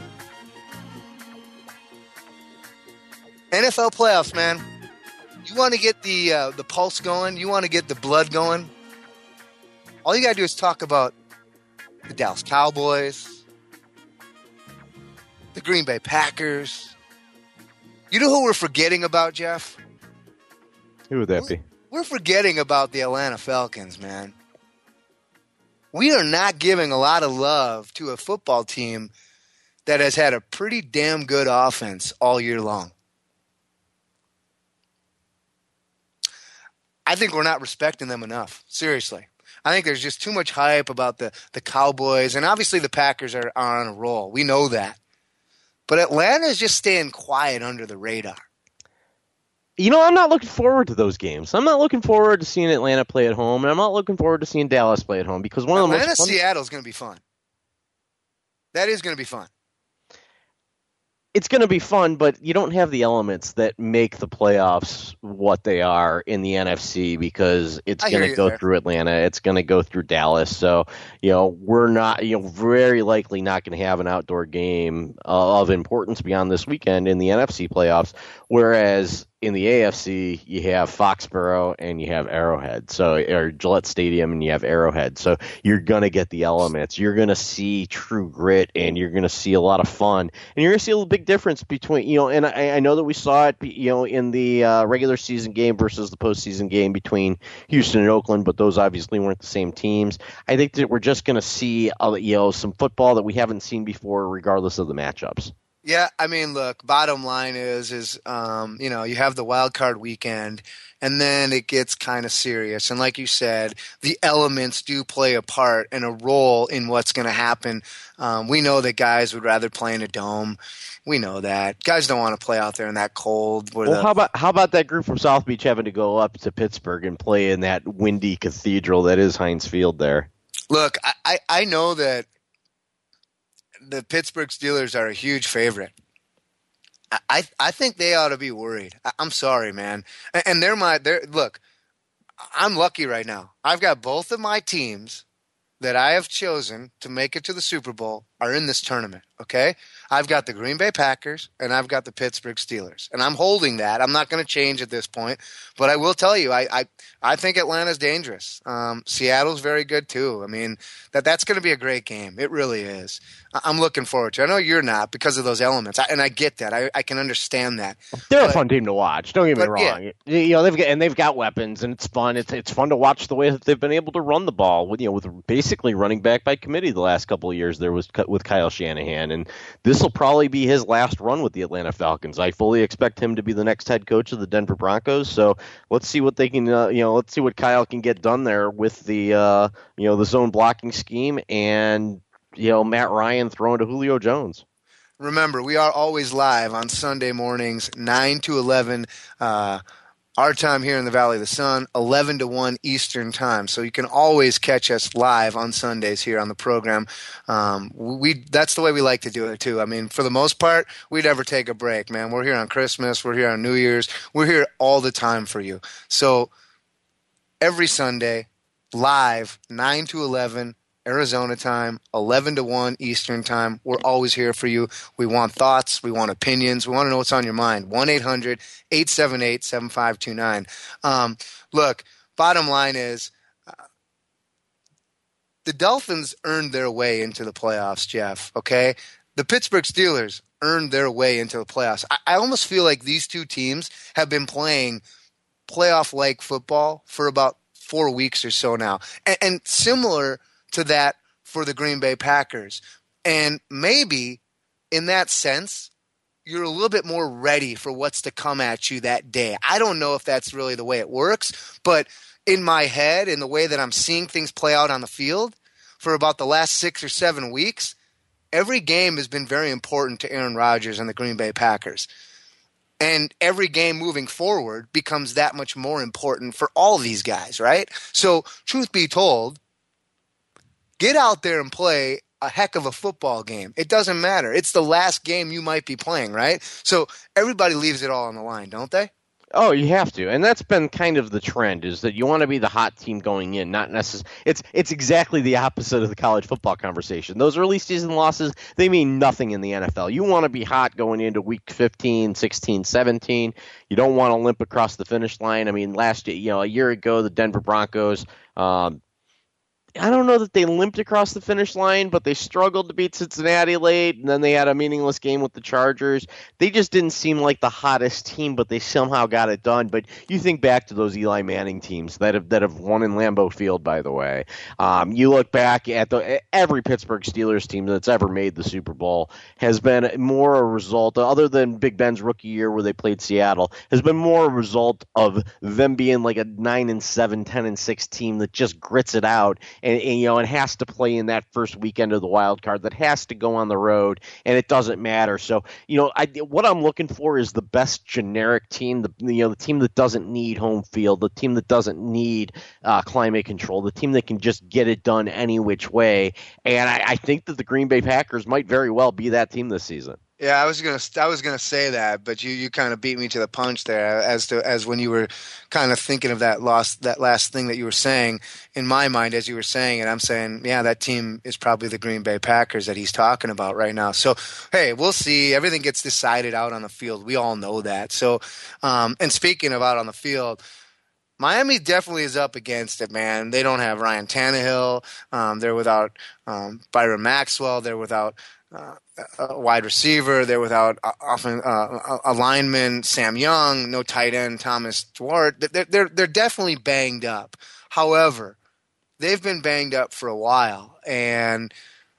N F L playoffs, man. You want to get the uh, the pulse going? You want to get the blood going? All you got to do is talk about the Dallas Cowboys, the Green Bay Packers. You know who we're forgetting about, Jeff?
Who would that be?
We're forgetting about the Atlanta Falcons, man. We are not giving a lot of love to a football team that has had a pretty damn good offense all year long. I think we're not respecting them enough. Seriously. I think there's just too much hype about the, the Cowboys, and obviously the Packers are, are on a roll. We know that. But Atlanta is just staying quiet under the radar.
You know, I'm not looking forward to those games. I'm not looking forward to seeing Atlanta play at home, and I'm not looking forward to seeing Dallas play at home because one of the
Atlanta,
most fun-
Seattle is going to be fun. That is going to be fun.
It's going to be fun, but you don't have the elements that make the playoffs what they are in the N F C because it's going to go there. through Atlanta. It's going to go through Dallas. So, you know, we're not, you know, very likely not going to have an outdoor game uh, of importance beyond this weekend in the N F C playoffs. Whereas in the A F C, you have Foxborough and you have Arrowhead, so or Gillette Stadium and you have Arrowhead. So you're going to get the elements. You're going to see true grit and you're going to see a lot of fun. And you're going to see a big difference between, you know, and I, I know that we saw it, you know, in the uh, regular season game versus the postseason game between Houston and Oakland, but those obviously weren't the same teams. I think that we're just going to see, uh, you know, some football that we haven't seen before, regardless of the matchups.
Yeah, I mean, look, bottom line is, is um, you know, you have the wild card weekend, and then it gets kind of serious. And like you said, the elements do play a part and a role in what's going to happen. Um, we know that guys would rather play in a dome. We know that. Guys don't want to play out there in that cold.
Well, the- how about how about that group from South Beach having to go up to Pittsburgh and play in that windy cathedral that is Heinz Field there?
Look, I, I, I know that the Pittsburgh Steelers are a huge favorite. I I think they ought to be worried. I, I'm sorry, man. And, and they're my they're look. I'm lucky right now. I've got both of my teams that I have chosen to make it to the Super Bowl are in this tournament. Okay, I've got the Green Bay Packers and I've got the Pittsburgh Steelers, and I'm holding that. I'm not going to change at this point, but I will tell you, I I, I think Atlanta's dangerous. Um, Seattle's very good too. I mean, that that's going to be a great game. It really is. I'm looking forward to it. I know you're not because of those elements, I, and I get that. I, I can understand that.
They're
but,
a fun team to watch. Don't get me wrong. Yeah. You know, they've got, and they've got weapons, and it's fun. It's it's fun to watch the way that they've been able to run the ball with you know with basically running back by committee the last couple of years there was with Kyle Shanahan, and this will probably be his last run with the Atlanta Falcons. I fully expect him to be the next head coach of the Denver Broncos. So let's see what they can, uh, you know, let's see what Kyle can get done there with the, uh, you know, the zone blocking scheme and. You know, Matt Ryan throwing to Julio Jones.
Remember, we are always live on Sunday mornings, nine to eleven, uh, our time here in the Valley of the Sun, eleven to one Eastern time. So you can always catch us live on Sundays here on the program. Um, we That's the way we like to do it, too. I mean, for the most part, we never take a break, man. We're here on Christmas. We're here on New Year's. We're here all the time for you. So every Sunday, live, nine to eleven, Arizona time, eleven to one Eastern time. We're always here for you. We want thoughts. We want opinions. We want to know what's on your mind. one eight hundred eight seven eight seven five two nine. Um, look, bottom line is uh, the Dolphins earned their way into the playoffs, Jeff, okay? The Pittsburgh Steelers earned their way into the playoffs. I, I almost feel like these two teams have been playing playoff-like football for about four weeks or so now. And, and similar – to that for the Green Bay Packers. And maybe in that sense, you're a little bit more ready for what's to come at you that day. I don't know if that's really the way it works, but in my head, in the way that I'm seeing things play out on the field for about the last six or seven weeks, every game has been very important to Aaron Rodgers and the Green Bay Packers. And every game moving forward becomes that much more important for all these guys, right? So truth be told, get out there and play a heck of a football game. It doesn't matter. It's the last game you might be playing, right? So everybody leaves it all on the line, don't they?
Oh, you have to, and that's been kind of the trend, is that you want to be the hot team going in, not necessarily. It's it's exactly the opposite of the college football conversation. Those early season losses, they mean nothing in the N F L. You want to be hot going into week fifteen, sixteen, seventeen. You don't want to limp across the finish line. I mean, last you know a year ago, the Denver Broncos. Um, I don't know that they limped across the finish line, but they struggled to beat Cincinnati late, and then they had a meaningless game with the Chargers. They just didn't seem like the hottest team, but they somehow got it done. But you think back to those Eli Manning teams that have that have won in Lambeau Field, by the way. Um, you look back at the every Pittsburgh Steelers team that's ever made the Super Bowl has been more a result, other than Big Ben's rookie year where they played Seattle, has been more a result of them being like a nine and seven, ten and six team that just grits it out. And, and you know, it has to play in that first weekend of the wild card, that has to go on the road, and it doesn't matter. So, you know, I, what I'm looking for is the best generic team, the you know, the team that doesn't need home field, the team that doesn't need uh, climate control, the team that can just get it done any which way. And I, I think that the Green Bay Packers might very well be that team this season.
Yeah, I was gonna I was gonna say that, but you, you kind of beat me to the punch there as to as when you were kind of thinking of that lost that last thing that you were saying. In my mind, as you were saying it, I'm saying, yeah, that team is probably the Green Bay Packers that he's talking about right now. So hey, we'll see. Everything gets decided out on the field. We all know that. So, um, and speaking of out on the field, Miami definitely is up against it, man. They don't have Ryan Tannehill. Um, they're without um, Byron Maxwell. They're without Uh, a wide receiver. They're without uh, often uh, a lineman, Sam Young, no tight end, Thomas Dwart. They're, they're, they're definitely banged up. However, they've been banged up for a while, and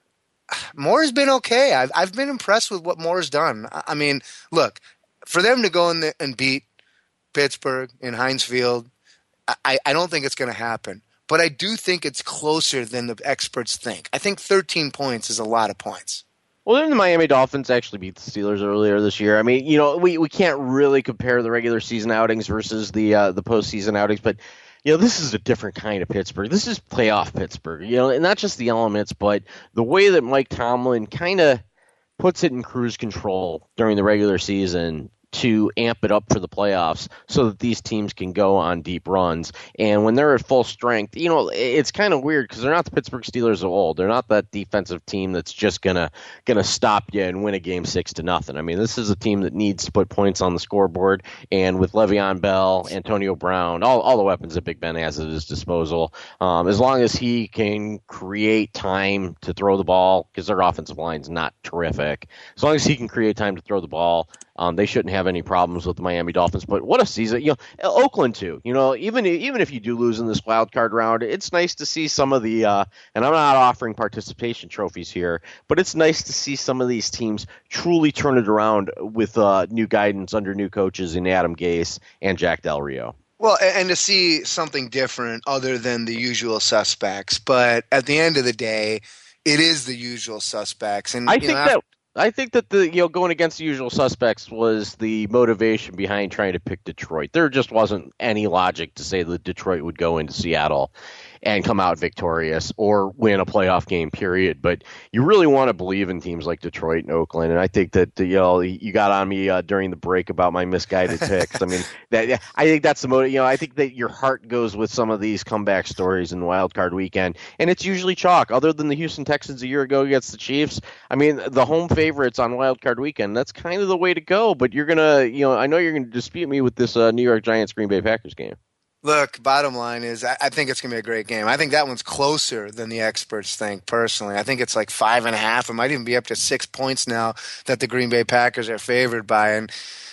Moore's been okay. I've, I've been impressed with what Moore's done. I mean, look, for them to go in there and beat Pittsburgh in Heinz Field, I, I don't think it's going to happen. But I do think it's closer than the experts think. I think thirteen points is a lot of points.
Well, then the Miami Dolphins actually beat the Steelers earlier this year. I mean, you know, we, we can't really compare the regular season outings versus the uh, the postseason outings, but you know, this is a different kind of Pittsburgh. This is playoff Pittsburgh. You know, and not just the elements, but the way that Mike Tomlin kind of puts it in cruise control during the regular season to amp it up for the playoffs so that these teams can go on deep runs. And when they're at full strength, you know, it's kind of weird because they're not the Pittsburgh Steelers of old. They're not that defensive team that's just gonna gonna stop you and win a game six to nothing. I mean, this is a team that needs to put points on the scoreboard. And with Le'Veon Bell, Antonio Brown, all, all the weapons that Big Ben has at his disposal, um, as long as he can create time to throw the ball, because their offensive line's not terrific, as long as he can create time to throw the ball, Um, they shouldn't have any problems with the Miami Dolphins. But what a season. You know, Oakland, too. You know, even even if you do lose in this wild card round, it's nice to see some of the uh, – and I'm not offering participation trophies here, but it's nice to see some of these teams truly turn it around with uh, new guidance under new coaches in Adam Gase and Jack Del Rio.
Well, and to see something different other than the usual suspects. But at the end of the day, it is the usual suspects. And
I
you
think
know, after-
that – I think that the you know going against the usual suspects was the motivation behind trying to pick Detroit. There just wasn't any logic to say that Detroit would go into Seattle and come out victorious or win a playoff game, period. But you really want to believe in teams like Detroit and Oakland. And I think that, you know, you got on me uh, during the break about my misguided picks. I mean, that I think that's the motive. You know, I think that your heart goes with some of these comeback stories in Wild Card Weekend, and it's usually chalk. Other than the Houston Texans a year ago against the Chiefs, I mean, the home favorites on Wild Card Weekend, that's kind of the way to go. But you're gonna, you know, I know you're gonna dispute me with this uh, New York Giants Green Bay Packers game.
Look, bottom line is I, I think it's going to be a great game. I think that one's closer than the experts think, personally. I think it's like five and a half. It might even be up to six points now that the Green Bay Packers are favored by. And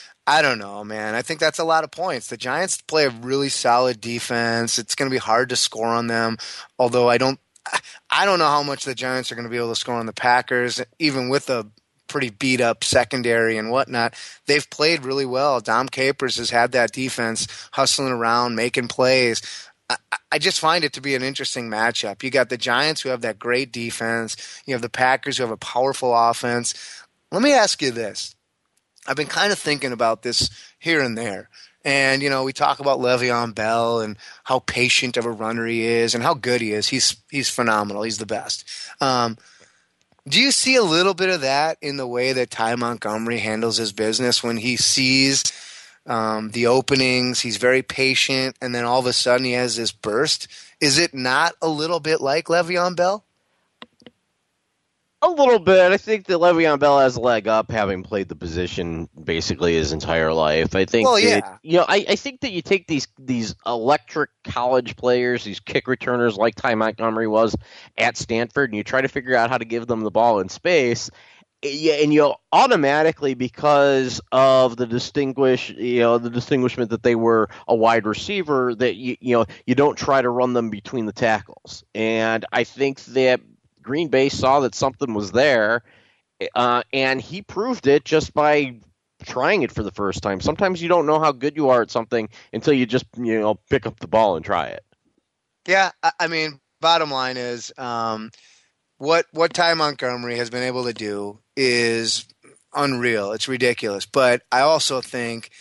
I don't know, man. I think that's a lot of points. The Giants play a really solid defense. It's going to be hard to score on them, although I don't I don't know how much the Giants are going to be able to score on the Packers, even with a pretty beat up secondary and whatnot. They've played really well. Dom Capers has had that defense hustling around, making plays. I, I just find it to be an interesting matchup. You got the Giants who have that great defense. You have the Packers who have a powerful offense. Let me ask you this. I've been kind of thinking about this here and there. And, you know, we talk about Le'Veon Bell and how patient of a runner he is and how good he is. He's he's phenomenal. He's the best. Um, Do you see a little bit of that in the way that Ty Montgomery handles his business when he sees um, the openings. He's very patient, and then all of a sudden he has this burst. Is it not a little bit like Le'Veon Bell?
A little bit. I think that Le'Veon Bell has a leg up, having played the position basically his entire life. I think,
well,
that,
yeah.
you know, I, I think that you take these these electric college players, these kick returners like Ty Montgomery was at Stanford, and you try to figure out how to give them the ball in space. Yeah, and you automatically, because of the distinguish, you know, the distinguishment that they were a wide receiver, that you you know you don't try to run them between the tackles. And I think that Green Bay saw that something was there, uh, and he proved it just by trying it for the first time. Sometimes you don't know how good you are at something until you just, you know, pick up the ball and try it.
Yeah, I mean, bottom line is um, what what Ty Montgomery has been able to do is unreal. It's ridiculous. But I also think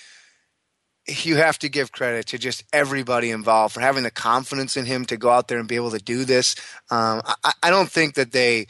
you have to give credit to just everybody involved for having the confidence in him to go out there and be able to do this. Um, I, I don't think that they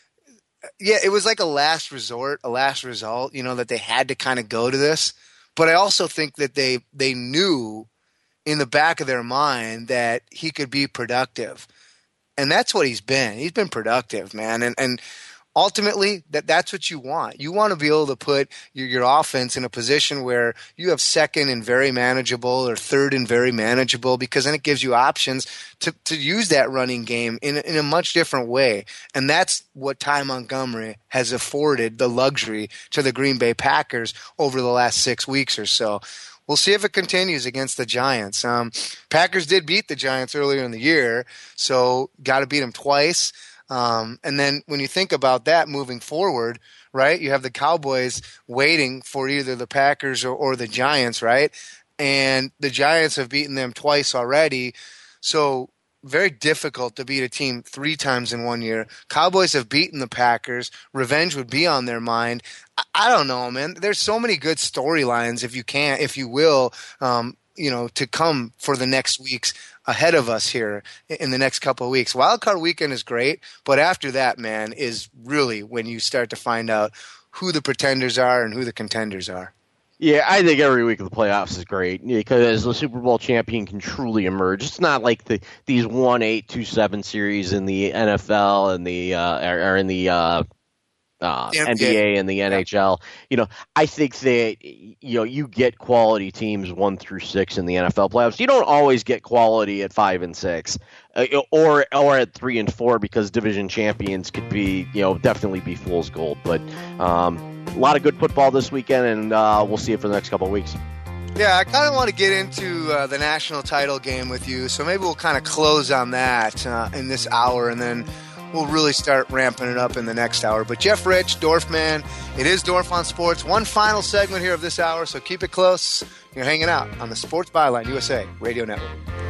– yeah, it was like a last resort, a last result, you know, that they had to kind of go to this. But I also think that they they knew in the back of their mind that he could be productive. And that's what he's been. He's been productive, man. And and ultimately, that that's what you want. You want to be able to put your, your offense in a position where you have second and very manageable or third and very manageable, because then it gives you options to, to use that running game in, in a much different way. And that's what Ty Montgomery has afforded the luxury to the Green Bay Packers over the last six weeks or so. We'll see if it continues against the Giants. Um, Packers did beat the Giants earlier in the year, so got to beat them twice. Um, and then when you think about that moving forward, right, you have the Cowboys waiting for either the Packers or, or the Giants, right? And the Giants have beaten them twice already. So very difficult to beat a team three times in one year. Cowboys have beaten the Packers. Revenge would be on their mind. I, I don't know, man. There's so many good storylines, if you can, if you will, um, you know, to come for the next weeks ahead of us here in the next couple of weeks. Wildcard weekend is great, but after that, man, is really when you start to find out who the pretenders are and who the contenders are.
Yeah, I think every week of the playoffs is great because the Super Bowl champion can truly emerge. It's not like the these one eight two seven series in the N F L and the uh, or in the uh, uh, N B A and the N H L. You know, I think that you know you get quality teams one through six in the N F L playoffs. You don't always get quality at five and six, uh, or or at three and four, because division champions could be you know definitely be fool's gold. But um, a lot of good football this weekend, and uh, we'll see it for the next couple of weeks.
Yeah, I kind of want to get into uh, the national title game with you, so maybe we'll kind of close on that uh, in this hour, and then we'll really start ramping it up in the next hour. But Jeff Rich, Dorfman, it is Dorf on Sports. One final segment here of this hour, so keep it close. You're hanging out on the Sports Byline U S A Radio Network.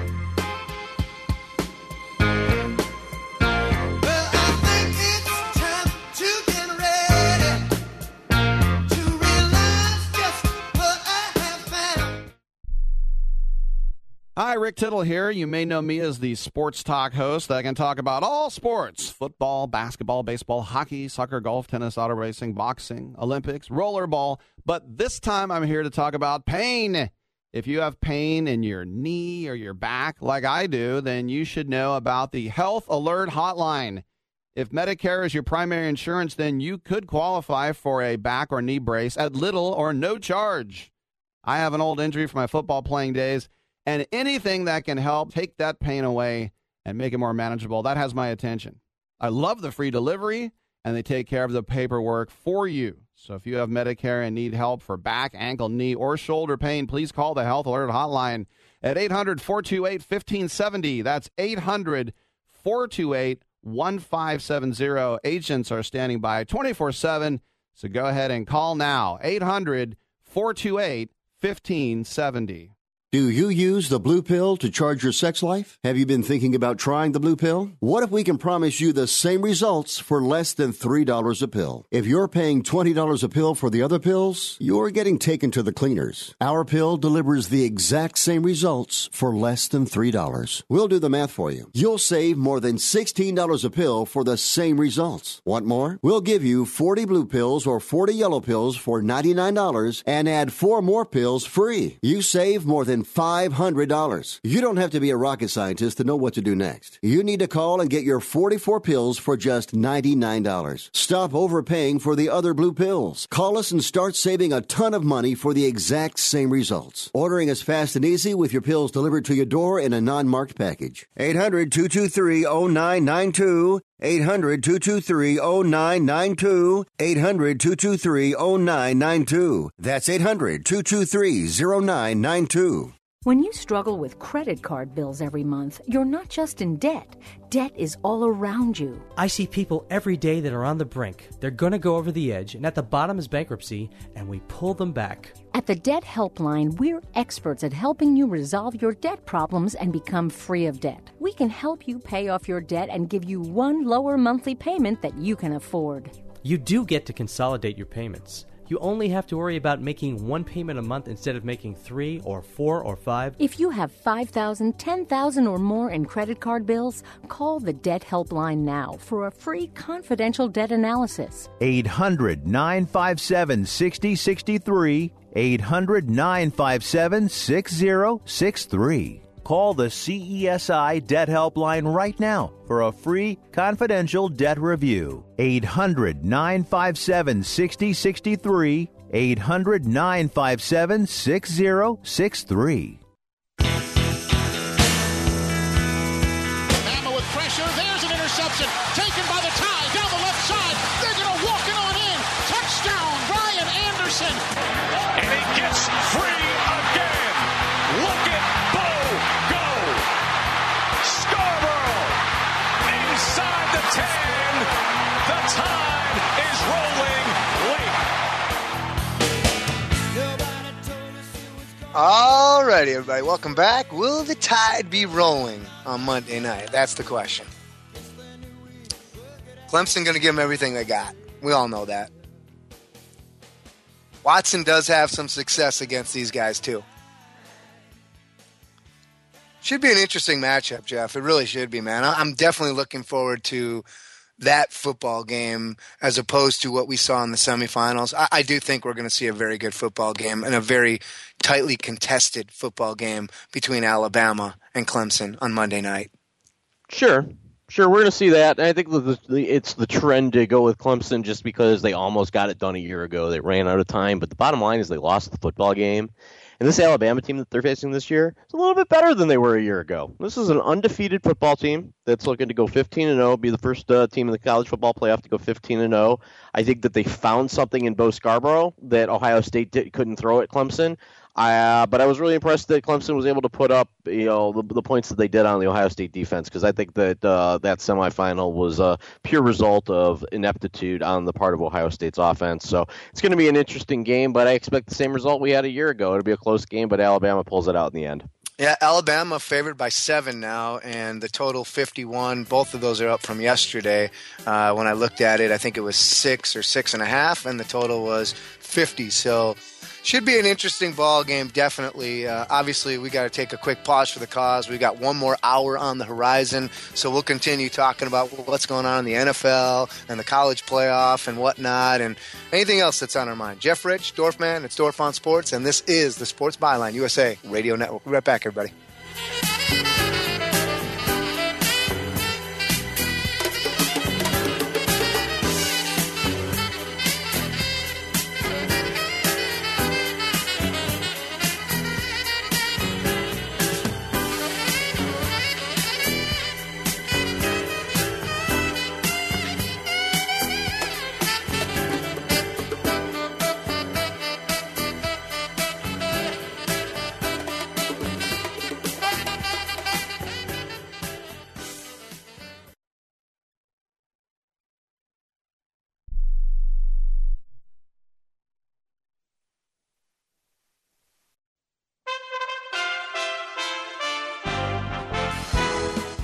Hi, Rick Tittle here. You may know me as the sports talk host that can talk about all sports: football, basketball, baseball, hockey, soccer, golf, tennis, auto racing, boxing, Olympics, rollerball. But this time I'm here to talk about pain. If you have pain in your knee or your back like I do, then you should know about the Health Alert Hotline. If Medicare is your primary insurance, then you could qualify for a back or knee brace at little or no charge. I have an old injury from my football playing days, and anything that can help take that pain away and make it more manageable, that has my attention. I love the free delivery, and they take care of the paperwork for you. So if you have Medicare and need help for back, ankle, knee, or shoulder pain, please call the Health Alert Hotline at eight hundred, four two eight, one five seven zero. That's eight hundred, four two eight, one five seven zero. Agents are standing by twenty-four seven, so go ahead and call now. eight hundred, four two eight, one five seven zero.
Do you use the blue pill to charge your sex life? Have you been thinking about trying the blue pill? What if we can promise you the same results for less than three dollars a pill? If you're paying twenty dollars a pill for the other pills, you're getting taken to the cleaners. Our pill delivers the exact same results for less than three dollars. We'll do the math for you. You'll save more than sixteen dollars a pill for the same results. Want more? We'll give you forty blue pills or forty yellow pills for ninety-nine dollars and add four more pills free. You save more than five hundred dollars. You don't have to be a rocket scientist to know what to do next. You need to call and get your forty-four pills for just ninety-nine dollars. Stop overpaying for the other blue pills. Call us and start saving a ton of money for the exact same results. Ordering is fast and easy with your pills delivered to your door in a non-marked package. eight hundred, two two three, zero nine nine two. eight hundred, two two three, zero nine nine two. eight hundred, two two three, zero nine nine two. That's eight hundred, two two three, zero nine nine two.
When you struggle with credit card bills every month, you're not just in debt. Debt is all around you.
I see people every day that are on the brink. They're going to go over the edge, and at the bottom is bankruptcy, and we pull them back.
At the Debt Helpline, we're experts at helping you resolve your debt problems and become free of debt. We can help you pay off your debt and give you one lower monthly payment that you can afford.
You do get to consolidate your payments. You only have to worry about making one payment a month instead of making three or four or five.
If you have five thousand dollars, ten thousand dollars or more in credit card bills, call the Debt Helpline now for a free confidential debt analysis.
eight hundred, nine five seven, six zero six three. eight hundred, nine five seven, six zero six three. Call the C E S I Debt Helpline right now for a free confidential debt review. eight hundred, nine five seven, six zero six three. eight hundred, nine five seven, six zero six three.
Bama with pressure. There's an interception. Taken by the tie down the left side. They're going to walk it on in. Touchdown, Brian Anderson.
And he gets free again. Look at Bo go. Scarborough inside the ten. The tide is rolling late.
All righty, everybody. Welcome back. Will the tide be rolling on Monday night? That's the question. Clemson going to give them everything they got. We all know that. Watson does have some success against these guys, too. Should be an interesting matchup, Jeff. It really should be, man. I'm definitely looking forward to that football game as opposed to what we saw in the semifinals. I, I do think we're going to see a very good football game and a very tightly contested football game between Alabama and Clemson on Monday night.
Sure. Sure, we're going to see that. And I think the, the, it's the trend to go with Clemson just because they almost got it done a year ago. They ran out of time. But the bottom line is they lost the football game. And this Alabama team that they're facing this year is a little bit better than they were a year ago. This is an undefeated football team that's looking to go fifteen and oh, be the first uh, team in the college football playoff to go fifteen and oh. I think that they found something in Bo Scarborough that Ohio State did, couldn't throw at Clemson. Uh, but I was really impressed that Clemson was able to put up, you know, the, the points that they did on the Ohio State defense, because I think that uh, that semifinal was a pure result of ineptitude on the part of Ohio State's offense. So it's going to be an interesting game, but I expect the same result we had a year ago. It'll be a close game, but Alabama pulls it out in the end.
Yeah, Alabama favored by seven now, and the total fifty-one. Both of those are up from yesterday. Uh, when I looked at it, I think it was six or six and a half, and the total was fifty. So should be an interesting ball game, definitely. Uh, obviously, we got to take a quick pause for the cause. We got one more hour on the horizon, so we'll continue talking about what's going on in the N F L and the college playoff and whatnot, and anything else that's on our mind. Jeff Rich, Dorfman, it's Dorf on Sports, and this is the Sports Byline U S A Radio Network. We'll be right back, everybody.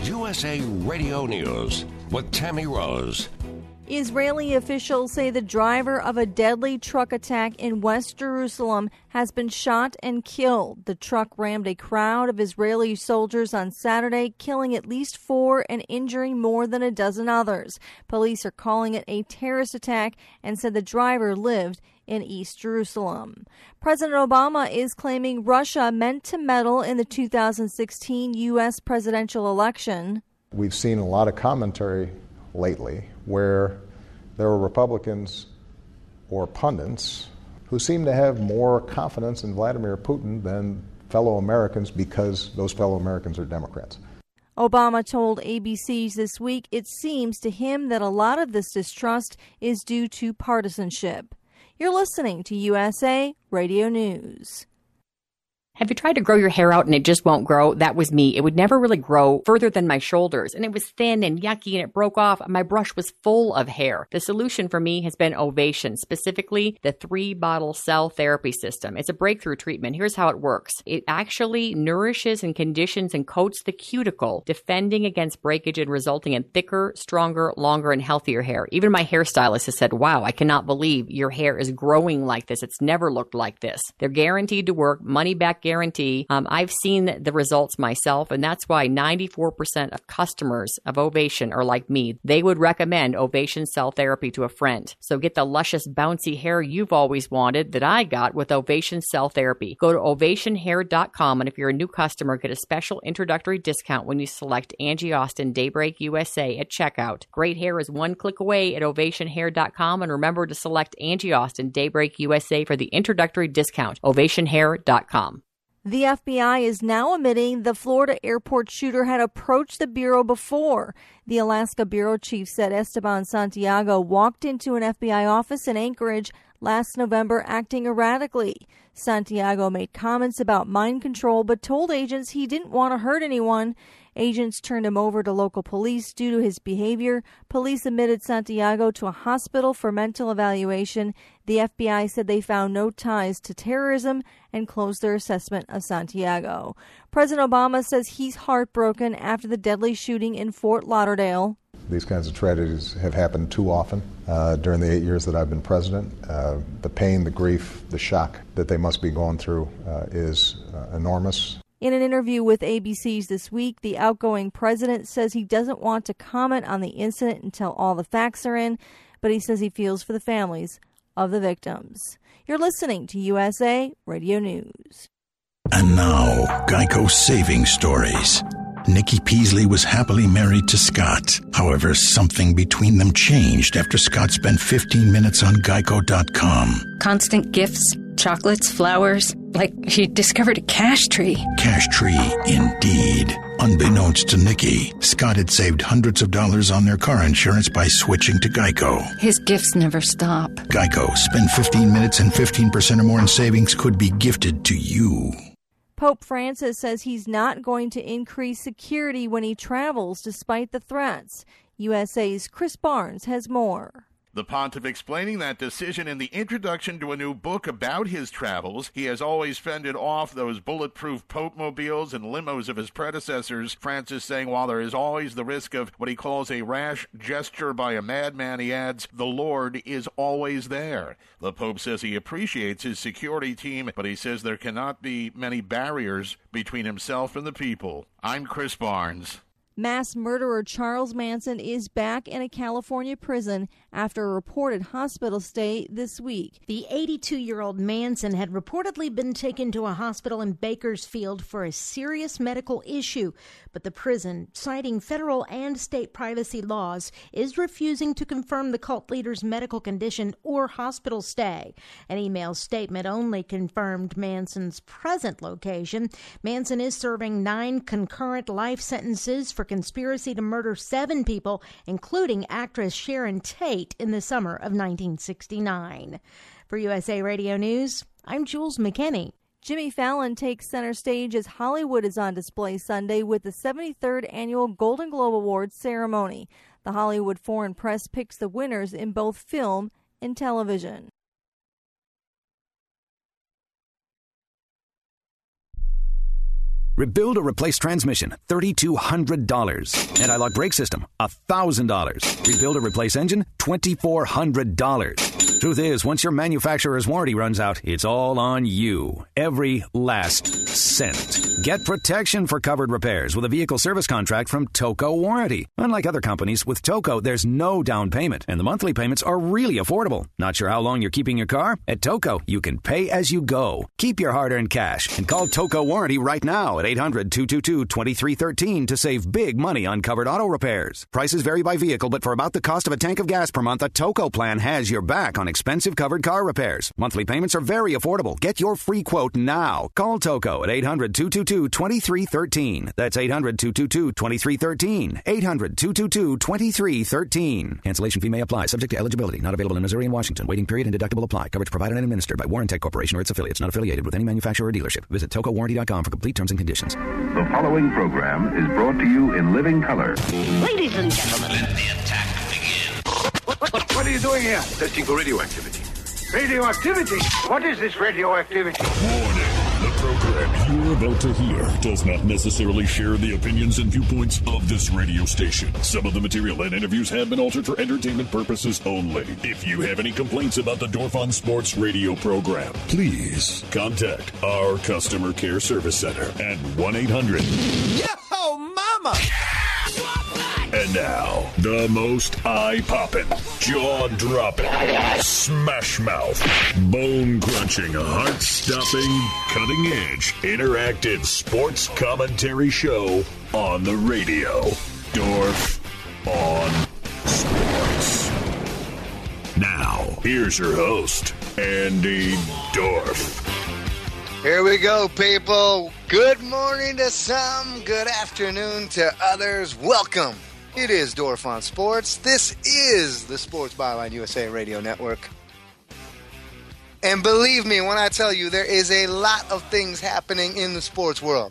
U S A Radio News with Tammy Rose.
Israeli officials say the driver of a deadly truck attack in West Jerusalem has been shot and killed. The truck rammed a crowd of Israeli soldiers on Saturday, killing at least four and injuring more than a dozen others. Police are calling it a terrorist attack and said the driver lived in East Jerusalem. President Obama is claiming Russia meant to meddle in the two thousand sixteen U S presidential election.
We've seen a lot of commentary lately where there were Republicans or pundits who seem to have more confidence in Vladimir Putin than fellow Americans because those fellow Americans are Democrats.
Obama told A B C this week it seems to him that a lot of this distrust is due to partisanship. You're listening to U S A Radio News.
Have you tried to grow your hair out and it just won't grow? That was me. It would never really grow further than my shoulders, and it was thin and yucky and it broke off. My brush was full of hair. The solution for me has been Ovation, specifically the three-bottle cell therapy system. It's a breakthrough treatment. Here's how it works. It actually nourishes and conditions and coats the cuticle, defending against breakage and resulting in thicker, stronger, longer, and healthier hair. Even my hairstylist has said, wow, I cannot believe your hair is growing like this. It's never looked like this. They're guaranteed to work, money back guarantee. Um, I've seen the results myself, and that's why ninety-four percent of customers of Ovation are like me. They would recommend Ovation Cell Therapy to a friend. So get the luscious, bouncy hair you've always wanted that I got with Ovation Cell Therapy. Go to ovation hair dot com, and if you're a new customer, get a special introductory discount when you select Angie Austin Daybreak U S A at checkout. Great hair is one click away at ovation hair dot com, and remember to select Angie Austin Daybreak U S A for the introductory discount. ovation hair dot com.
The F B I is now admitting the Florida airport shooter had approached the Bureau before. The Alaska Bureau chief said Esteban Santiago walked into an F B I office in Anchorage last November acting erratically. Santiago made comments about mind control but told agents he didn't want to hurt anyone. Agents turned him over to local police due to his behavior. Police admitted Santiago to a hospital for mental evaluation. The F B I said they found no ties to terrorism and closed their assessment of Santiago. President Obama says he's heartbroken after the deadly shooting in Fort Lauderdale.
These kinds of tragedies have happened too often uh, during the eight years that I've been president. Uh, the pain, the grief, the shock that they must be going through uh, is uh, enormous.
In an interview with A B C's This Week, the outgoing president says he doesn't want to comment on the incident until all the facts are in, but he says he feels for the families of the victims. You're listening to U S A Radio News.
And now, Geico Saving Stories. Nikki Peasley was happily married to Scott. However, something between them changed after Scott spent fifteen minutes on geico dot com.
Constant gifts, chocolates, flowers, like she discovered a cash tree.
Cash tree, indeed. Unbeknownst to Nikki, Scott had saved hundreds of dollars on their car insurance by switching to Geico.
His gifts never stop.
Geico. Spend fifteen minutes and fifteen percent or more in savings could be gifted to you.
Pope Francis says he's not going to increase security when he travels despite the threats. U S A's Chris Barnes has more.
The pontiff explaining that decision in the introduction to a new book about his travels. He has always fended off those bulletproof Pope-mobiles and limos of his predecessors. Francis saying while there is always the risk of what he calls a rash gesture by a madman, he adds, the Lord is always there. The Pope says he appreciates his security team, but he says there cannot be many barriers between himself and the people. I'm Chris Barnes.
Mass murderer Charles Manson is back in a California prison after a reported hospital stay this week.
The eighty-two-year-old Manson had reportedly been taken to a hospital in Bakersfield for a serious medical issue, but the prison, citing federal and state privacy laws, is refusing to confirm the cult leader's medical condition or hospital stay. An email statement only confirmed Manson's present location. Manson is serving nine concurrent life sentences for conspiracy to murder seven people, including actress Sharon Tate, in the summer of nineteen sixty-nine. For U S A Radio News, I'm Jules McKinney.
Jimmy Fallon takes center stage as Hollywood is on display Sunday with the seventy-third Annual Golden Globe Awards ceremony. The Hollywood Foreign Press picks the winners in both film and television.
Rebuild or replace transmission, three thousand two hundred dollars. Anti-lock brake system, one thousand dollars. Rebuild or replace engine, two thousand four hundred dollars. Truth is, once your manufacturer's warranty runs out, it's all on you. Every last cent. Get protection for covered repairs with a vehicle service contract from Toco Warranty. Unlike other companies, with Toco, there's no down payment, and the monthly payments are really affordable. Not sure how long you're keeping your car? At Toco, you can pay as you go. Keep your hard-earned cash and call Toco Warranty right now at eight hundred, two two two, two three one three to save big money on covered auto repairs. Prices vary by vehicle, but for about the cost of a tank of gas per month, a Toco plan has your back on expensive covered car repairs. Monthly payments are very affordable. Get your free quote now. Call Toco at eight hundred, two two two, two three one three. That's eight hundred, two two two, two three one three. eight hundred, two two two, two three one three. Cancellation fee may apply. Subject to eligibility. Not available in Missouri and Washington. Waiting period and deductible apply. Coverage provided and administered by Warrantech Corporation or its affiliates. Not affiliated with any manufacturer or dealership. Visit toco warranty dot com for complete terms and conditions.
The following program is brought to you in living color.
Ladies and gentlemen,
let the attack begin.
What, what, what are you doing here?
Testing for radioactivity.
Radioactivity? What is this radioactivity?
Warning. The program you're about to hear does not necessarily share the opinions and viewpoints of this radio station. Some of the material and interviews have been altered for entertainment purposes only. If you have any complaints about the Dorf on Sports radio program, please contact our customer care service center at one eight hundred.
Yo, mama!
And now, the most eye-popping, jaw-dropping, smash-mouth, bone-crunching, heart-stopping, cutting-edge, interactive sports commentary show on the radio. Dorf on Sports. Now, here's your host, Andy Dorf.
Here we go, people. Good morning to some, good afternoon to others. Welcome. It is Dorf on Sports. This is the Sports Byline U S A Radio Network. And believe me when I tell you, there is a lot of things happening in the sports world.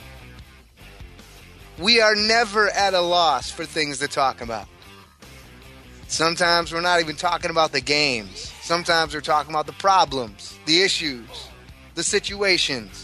We are never at a loss for things to talk about. Sometimes we're not even talking about the games. Sometimes we're talking about the problems, the issues, the situations.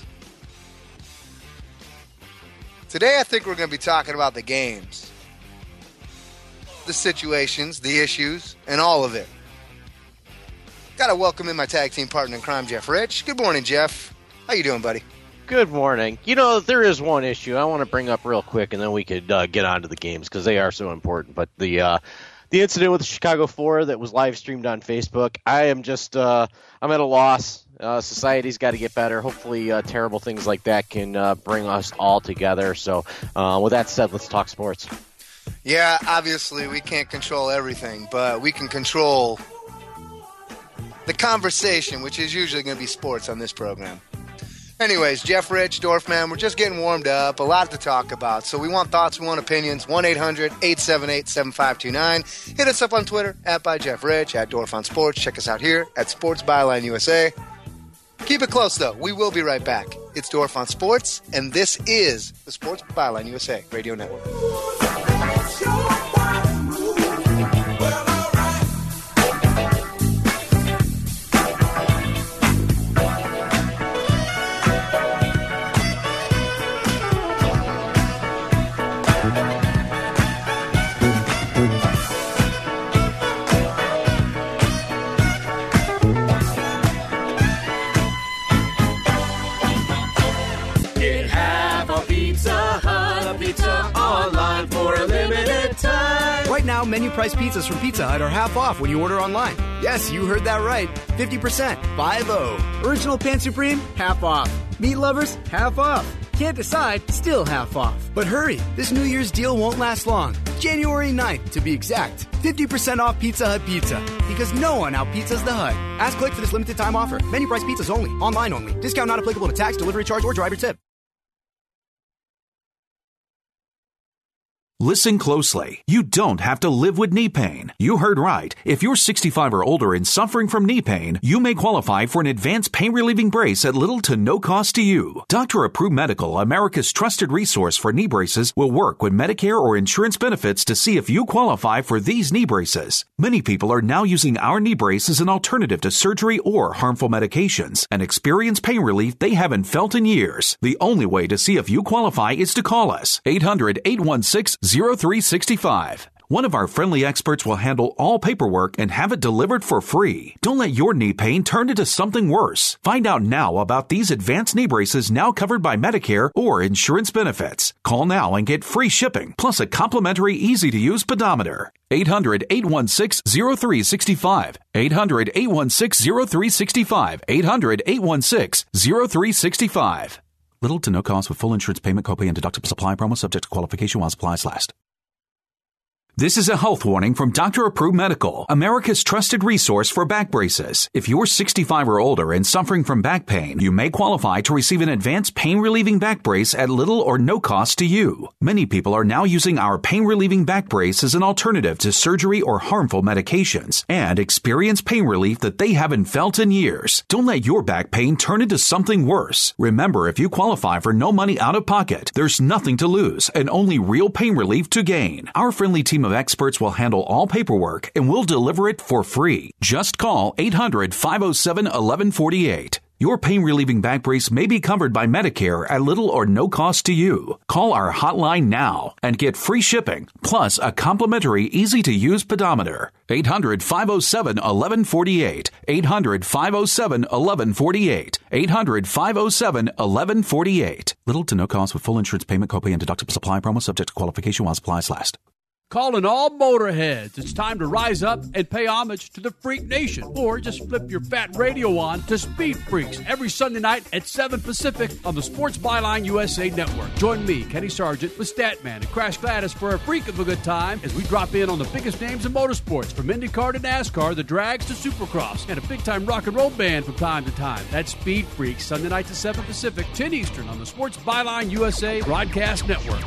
Today I think we're going to be talking about the games, the situations, the issues, and all of it. Got to welcome in my tag team partner in crime, Jeff Rich. Good morning, Jeff. How you doing, buddy?
Good morning. You know, there is one issue I want to bring up real quick, and then we could uh, get on to the games because they are so important. But the uh, the incident with the Chicago Four that was live streamed on Facebook, I am just uh, I'm at a loss. Uh, society's got to get better. Hopefully, uh, terrible things like that can uh, bring us all together. So, uh, with that said, let's talk sports.
Yeah, obviously we can't control everything, but we can control the conversation, which is usually going to be sports on this program. Anyways, Jeff Rich, Dorfman, we're just getting warmed up. A lot to talk about. So we want thoughts, we want opinions. one eight hundred, eight seven eight, seven five two nine. Hit us up on Twitter, at by Jeff Rich, at Dorf on Sports. Check us out here at Sports Byline U S A. Keep it close, though. We will be right back. It's Dorf on Sports, and this is the Sports Byline U S A Radio Network.
Now, menu price pizzas from Pizza Hut are half off when you order online. Yes, you heard that right. fifty percent. five oh. Original Pan Supreme? Half off. Meat lovers? Half off. Can't decide? Still half off. But hurry, this New Year's deal won't last long. January ninth, to be exact. fifty percent off Pizza Hut pizza. Because no one out-pizzas the Hut. Ask Click for this limited time offer. Menu price pizzas only. Online only. Discount not applicable to tax, delivery charge, or driver tip.
Listen closely. You don't have to live with knee pain. You heard right. If you're sixty-five or older and suffering from knee pain, you may qualify for an advanced pain-relieving brace at little to no cost to you. Doctor Approved Medical, America's trusted resource for knee braces, will work with Medicare or insurance benefits to see if you qualify for these knee braces. Many people are now using our knee brace as an alternative to surgery or harmful medications and experience pain relief they haven't felt in years. The only way to see if you qualify is to call us. eight hundred, eight one six, zero three six five. One of our friendly experts will handle all paperwork and have it delivered for free. Don't let your knee pain turn into something worse. Find out now about these advanced knee braces now covered by Medicare or insurance benefits. Call now and get free shipping, plus a complimentary easy-to-use pedometer. eight hundred, eight one six, zero three six five. eight hundred, eight one six, zero three six five. eight hundred, eight one six, zero three six five. Little to no cost with full insurance payment, copay, and deductible supply promo subject to qualification while supplies last. This is a health warning from Doctor Approved Medical, America's trusted resource for back braces. If you're sixty-five or older and suffering from back pain, you may qualify to receive an advanced pain-relieving back brace at little or no cost to you. Many people are now using our pain-relieving back brace as an alternative to surgery or harmful medications and experience pain relief that they haven't felt in years. Don't let your back pain turn into something worse. Remember, if you qualify for no money out of pocket, there's nothing to lose and only real pain relief to gain. Our friendly team of experts will handle all paperwork and will deliver it for free. Just call eight hundred, five oh seven, eleven forty-eight. Your pain-relieving back brace may be covered by Medicare at little or no cost to you. Call our hotline now and get free shipping, plus a complimentary easy-to-use pedometer. eight hundred, five oh seven, eleven forty-eight. eight hundred, five oh seven, eleven forty-eight. eight hundred, five oh seven, eleven forty-eight. Little to no cost with full insurance payment, copay, and deductible supply promo subject to qualification while supplies last.
Calling all motorheads. It's time to rise up and pay homage to the Freak Nation. Or just flip your fat radio on to Speed Freaks every Sunday night at seven Pacific on the Sports Byline U S A Network. Join me, Kenny Sargent, with Statman and Crash Gladys for a freak of a good time as we drop in on the biggest names in motorsports, from IndyCar to NASCAR, the drags to Supercross, and a big-time rock and roll band from time to time. That's Speed Freaks, Sunday night to seven Pacific, ten Eastern on the Sports Byline U S A Broadcast Network.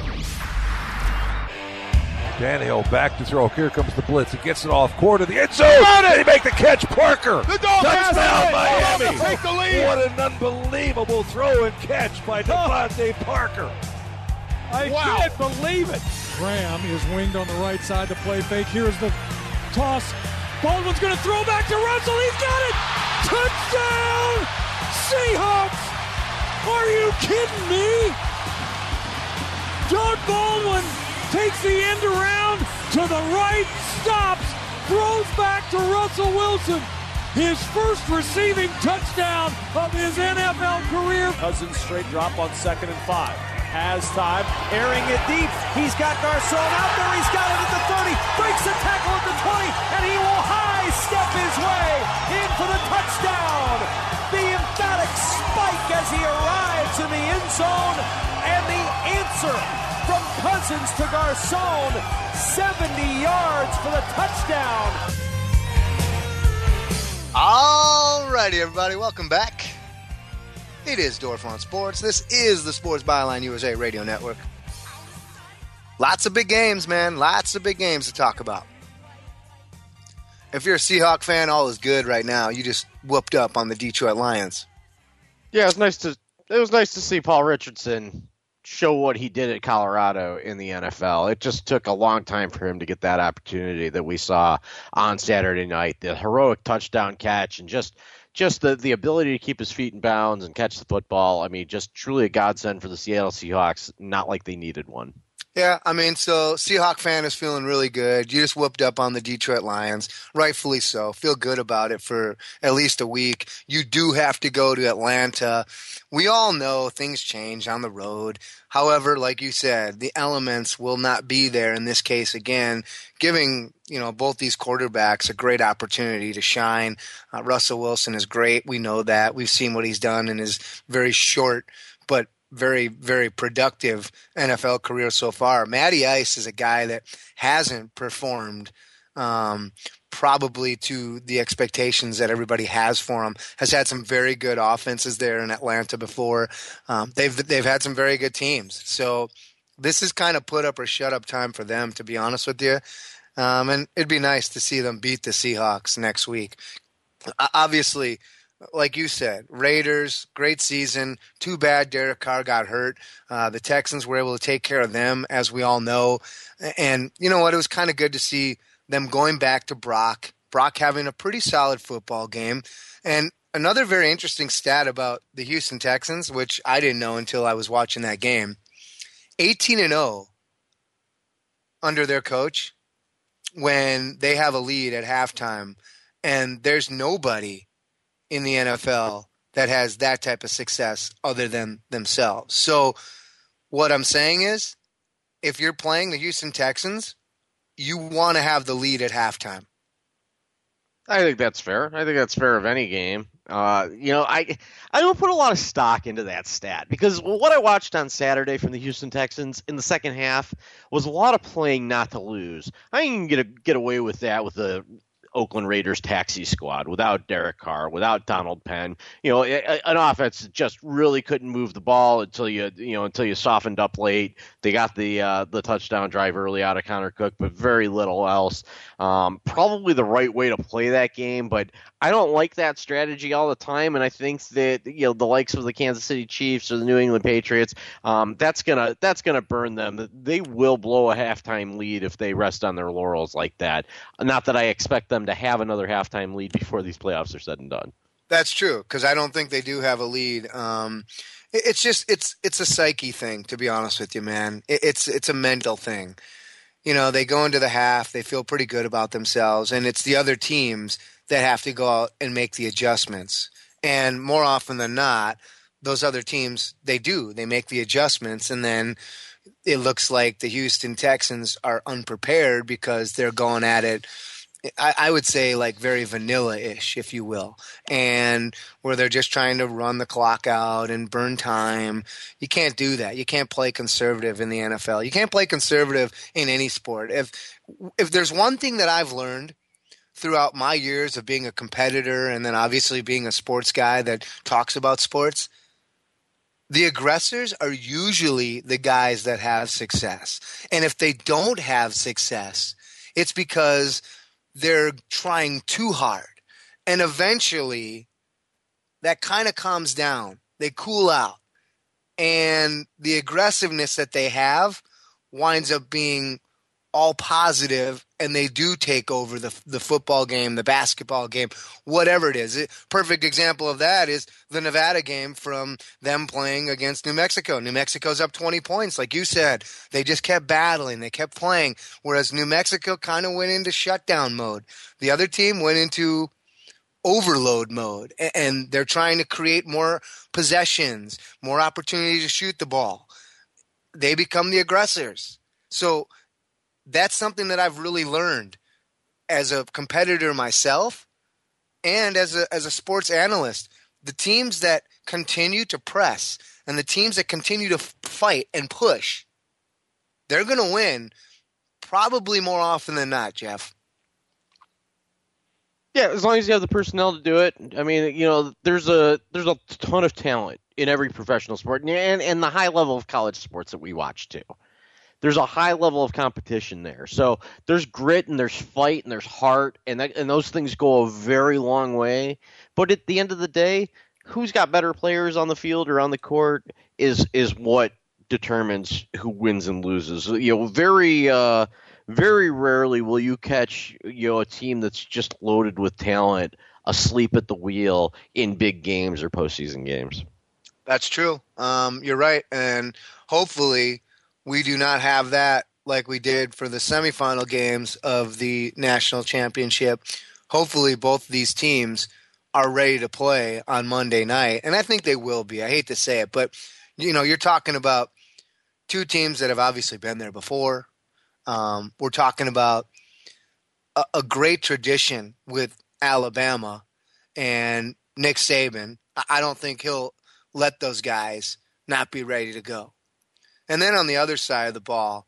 Tannehill back to throw. Here comes the blitz. He gets it off quarter the end zone. They make the catch. Parker.
The Dolphins
touchdown Miami.
Take the lead.
What an unbelievable throw and catch by Devontae oh. Parker.
I wow. can't believe it. Graham is winged on the right side to play fake. Here's the toss. Baldwin's going to throw back to Russell. He's got it. Touchdown Seahawks. Are you kidding me? Doug Baldwin takes the end around to the right, stops, throws back to Russell Wilson. His first receiving touchdown of his N F L career.
Cousins straight drop on second and five. Has time, airing it deep. He's got Garcon out there. He's got it at the thirty. Breaks the tackle at the twenty, and he will high step his way in for the touchdown. The emphatic spike as he arrives in the end zone, and the answer from Cousins to Garcon, seventy yards for the touchdown.
All righty, everybody, welcome back. It is Dorf on Sports. This is the Sports Byline U S A Radio Network. Lots of big games, man. Lots of big games to talk about. If you're a Seahawk fan, all is good right now. You just whooped up on the Detroit Lions.
Yeah, it was nice to it was nice to see Paul Richardson show what he did at Colorado in the N F L. It just took a long time for him to get that opportunity that we saw on Saturday night. The heroic touchdown catch and just just the, the ability to keep his feet in bounds and catch the football. I mean, just truly a godsend for the Seattle Seahawks, not like they needed one.
Yeah, I mean, so Seahawk fan is feeling really good. You just whooped up on the Detroit Lions, rightfully so. Feel good about it for at least a week. You do have to go to Atlanta. We all know things change on the road. However, like you said, the elements will not be there in this case again, giving, you know, both these quarterbacks a great opportunity to shine. Uh, Russell Wilson is great. We know that. We've seen what he's done in his very short but very, very productive N F L career so far. Matty Ice is a guy that hasn't performed um, probably to the expectations that everybody has for him. Has had some very good offenses there in Atlanta before. Um, they've they've had some very good teams. So this is kind of put up or shut up time for them, to be honest with you. Um, and it'd be nice to see them beat the Seahawks next week. Uh, obviously, like you said, Raiders, great season. Too bad Derek Carr got hurt. Uh, the Texans were able to take care of them, as we all know. And you know what? It was kind of good to see them going back to Brock. Brock having a pretty solid football game. And another very interesting stat about the Houston Texans, which I didn't know until I was watching that game, eighteen and oh under their coach when they have a lead at halftime, and there's nobody in the N F L that has that type of success other than themselves. So what I'm saying is, if you're playing the Houston Texans, you want to have the lead at halftime.
I think that's fair. I think that's fair of any game. Uh, you know, I I don't put a lot of stock into that stat because what I watched on Saturday from the Houston Texans in the second half was a lot of playing not to lose. I can get a, get away with that with the Oakland Raiders taxi squad without Derek Carr, without Donald Penn. You know, a, an offense that just really couldn't move the ball until you you know until you softened up late. They got the uh, the touchdown drive early out of Connor Cook, but very little else. Um, probably the right way to play that game, but I don't like that strategy all the time. And I think that you know the likes of the Kansas City Chiefs or the New England Patriots, um, that's gonna that's gonna burn them. They will blow a halftime lead if they rest on their laurels like that. Not that I expect them to have another halftime lead before these playoffs are said and done.
That's true, because I don't think they do have a lead. Um, it, it's just it's it's a psyche thing, to be honest with you, man. It, it's it's a mental thing. You know, they go into the half, they feel pretty good about themselves, and it's the other teams that have to go out and make the adjustments. And more often than not, those other teams, they do. They make the adjustments, and then it looks like the Houston Texans are unprepared because they're going at it, I, I would say, like very vanilla-ish, if you will, and where they're just trying to run the clock out and burn time. You can't do that. You can't play conservative in the N F L. You can't play conservative in any sport. If if there's one thing that I've learned throughout my years of being a competitor and then obviously being a sports guy that talks about sports, the aggressors are usually the guys that have success. And if they don't have success, it's because they're trying too hard. And eventually that kind of calms down. They cool out. And the aggressiveness that they have winds up being all positive, and they do take over the the football game, the basketball game, whatever it is. A perfect example of that is the Nevada game from them playing against New Mexico. New Mexico's up twenty points, like you said. They just kept battling. They kept playing, whereas New Mexico kind of went into shutdown mode. The other team went into overload mode, and they're trying to create more possessions, more opportunity to shoot the ball. They become the aggressors. So that's something that I've really learned as a competitor myself and as a as a sports analyst. The teams that continue to press and the teams that continue to fight and push, they're going to win probably more often than not, Jeff.
Yeah, as long as you have the personnel to do it. I mean, you know, there's a there's a ton of talent in every professional sport and and the high level of college sports that we watch too. There's a high level of competition there. So there's grit and there's fight and there's heart, and that, and those things go a very long way. But at the end of the day, who's got better players on the field or on the court is is what determines who wins and loses. You know, very uh, very rarely will you catch you know a team that's just loaded with talent asleep at the wheel in big games or postseason games.
That's true. Um, you're right, and hopefully we do not have that like we did for the semifinal games of the national championship. Hopefully both these teams are ready to play on Monday night, and I think they will be. I hate to say it, but you know, you're talking about two teams that have obviously been there before. Um, we're talking about a, a great tradition with Alabama and Nick Saban. I don't think he'll let those guys not be ready to go. And then on the other side of the ball,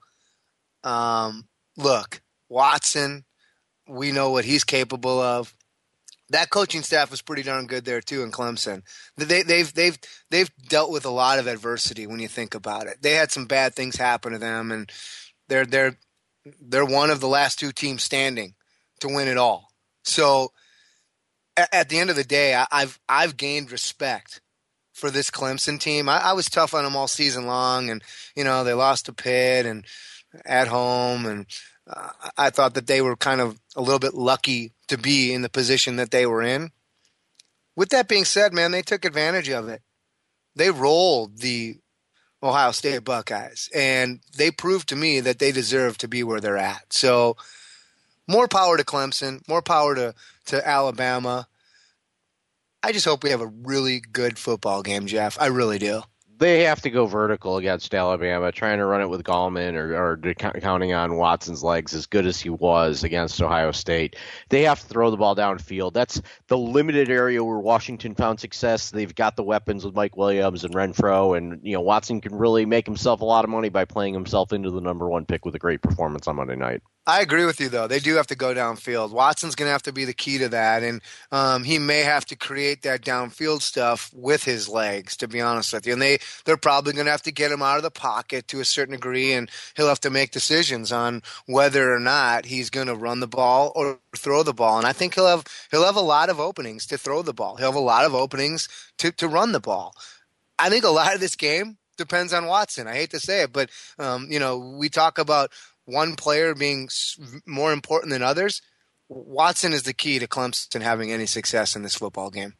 um, look, Watson, we know what he's capable of. that coaching staff was pretty darn good there too in Clemson. They, they've they've they've dealt with a lot of adversity when you think about it. They had some bad things happen to them, and they're they're they're one of the last two teams standing to win it all. So at, at the end of the day, I, I've I've gained respect for this Clemson team. I, I was tough on them all season long, and you know they lost to Pitt and at home, and uh, I thought that they were kind of a little bit lucky to be in the position that they were in. With that being said, man, they took advantage of it. They rolled the Ohio State Buckeyes, and they proved to me that they deserve to be where they're at. So more power to Clemson, more power to, to Alabama. I just hope we have a really good football game, Jeff. I really do.
They have to go vertical against Alabama, trying to run it with Gallman or, or counting on Watson's legs as good as he was against Ohio State. They have to throw the ball downfield. That's the limited area where Washington found success. They've got the weapons with Mike Williams and Renfro, and you know Watson can really make himself a lot of money by playing himself into the number one pick with a great performance on Monday night.
I agree with you, though. They do have to go downfield. Watson's going to have to be the key to that, and um, he may have to create that downfield stuff with his legs, to be honest with you. And they, they're probably going to have to get him out of the pocket to a certain degree, and he'll have to make decisions on whether or not he's going to run the ball or throw the ball. And I think he'll have he'll have a lot of openings to throw the ball. He'll have a lot of openings to, to run the ball. I think a lot of this game depends on Watson. I hate to say it, but um, you know, we talk about one player being more important than others. Watson is the key to Clemson having any success in this football game.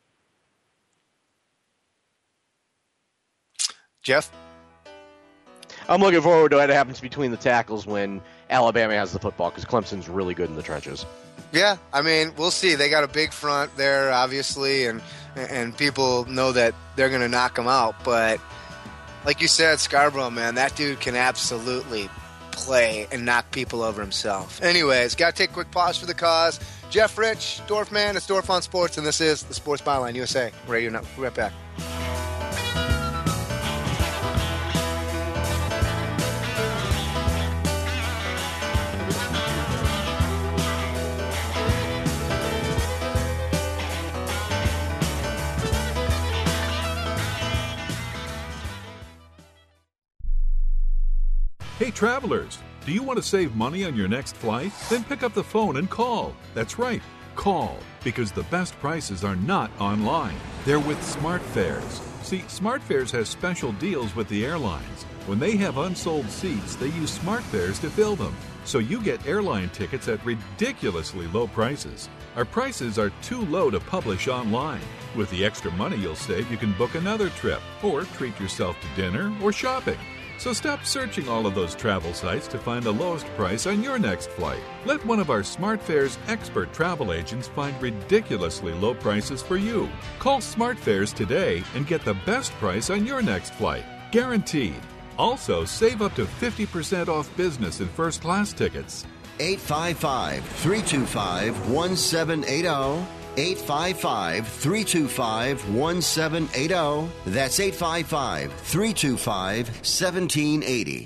Jeff?
I'm looking forward to what happens between the tackles when Alabama has the football, because Clemson's really good in the trenches.
Yeah, I mean, we'll see. They got a big front there, obviously, and and people know that they're going to knock them out. But like you said, Scarborough, man, that dude can absolutely play and knock people over himself. Anyways, got to take a quick pause for the cause. Jeff Rich, Dorfman, it's Dorf on Sports, and this is the Sports Byline U S A. Radio Network. We'll be right back.
Hey travelers, do you want to save money on your next flight? Then pick up the phone and call. That's right, call, because the best prices are not online. They're with SmartFares. See, SmartFares has special deals with the airlines. When they have unsold seats, they use SmartFares to fill them. So you get airline tickets at ridiculously low prices. Our prices are too low to publish online. With the extra money you'll save, you can book another trip or treat yourself to dinner or shopping. So stop searching all of those travel sites to find the lowest price on your next flight. Let one of our SmartFares expert travel agents find ridiculously low prices for you. Call SmartFares today and get the best price on your next flight. Guaranteed. Also, save up to fifty percent off business and first class tickets.
eight five five, three two five, one seven eight zero. eight five five, three two five, one seven eight zero. That's eight five five, three two five, one seven eight zero.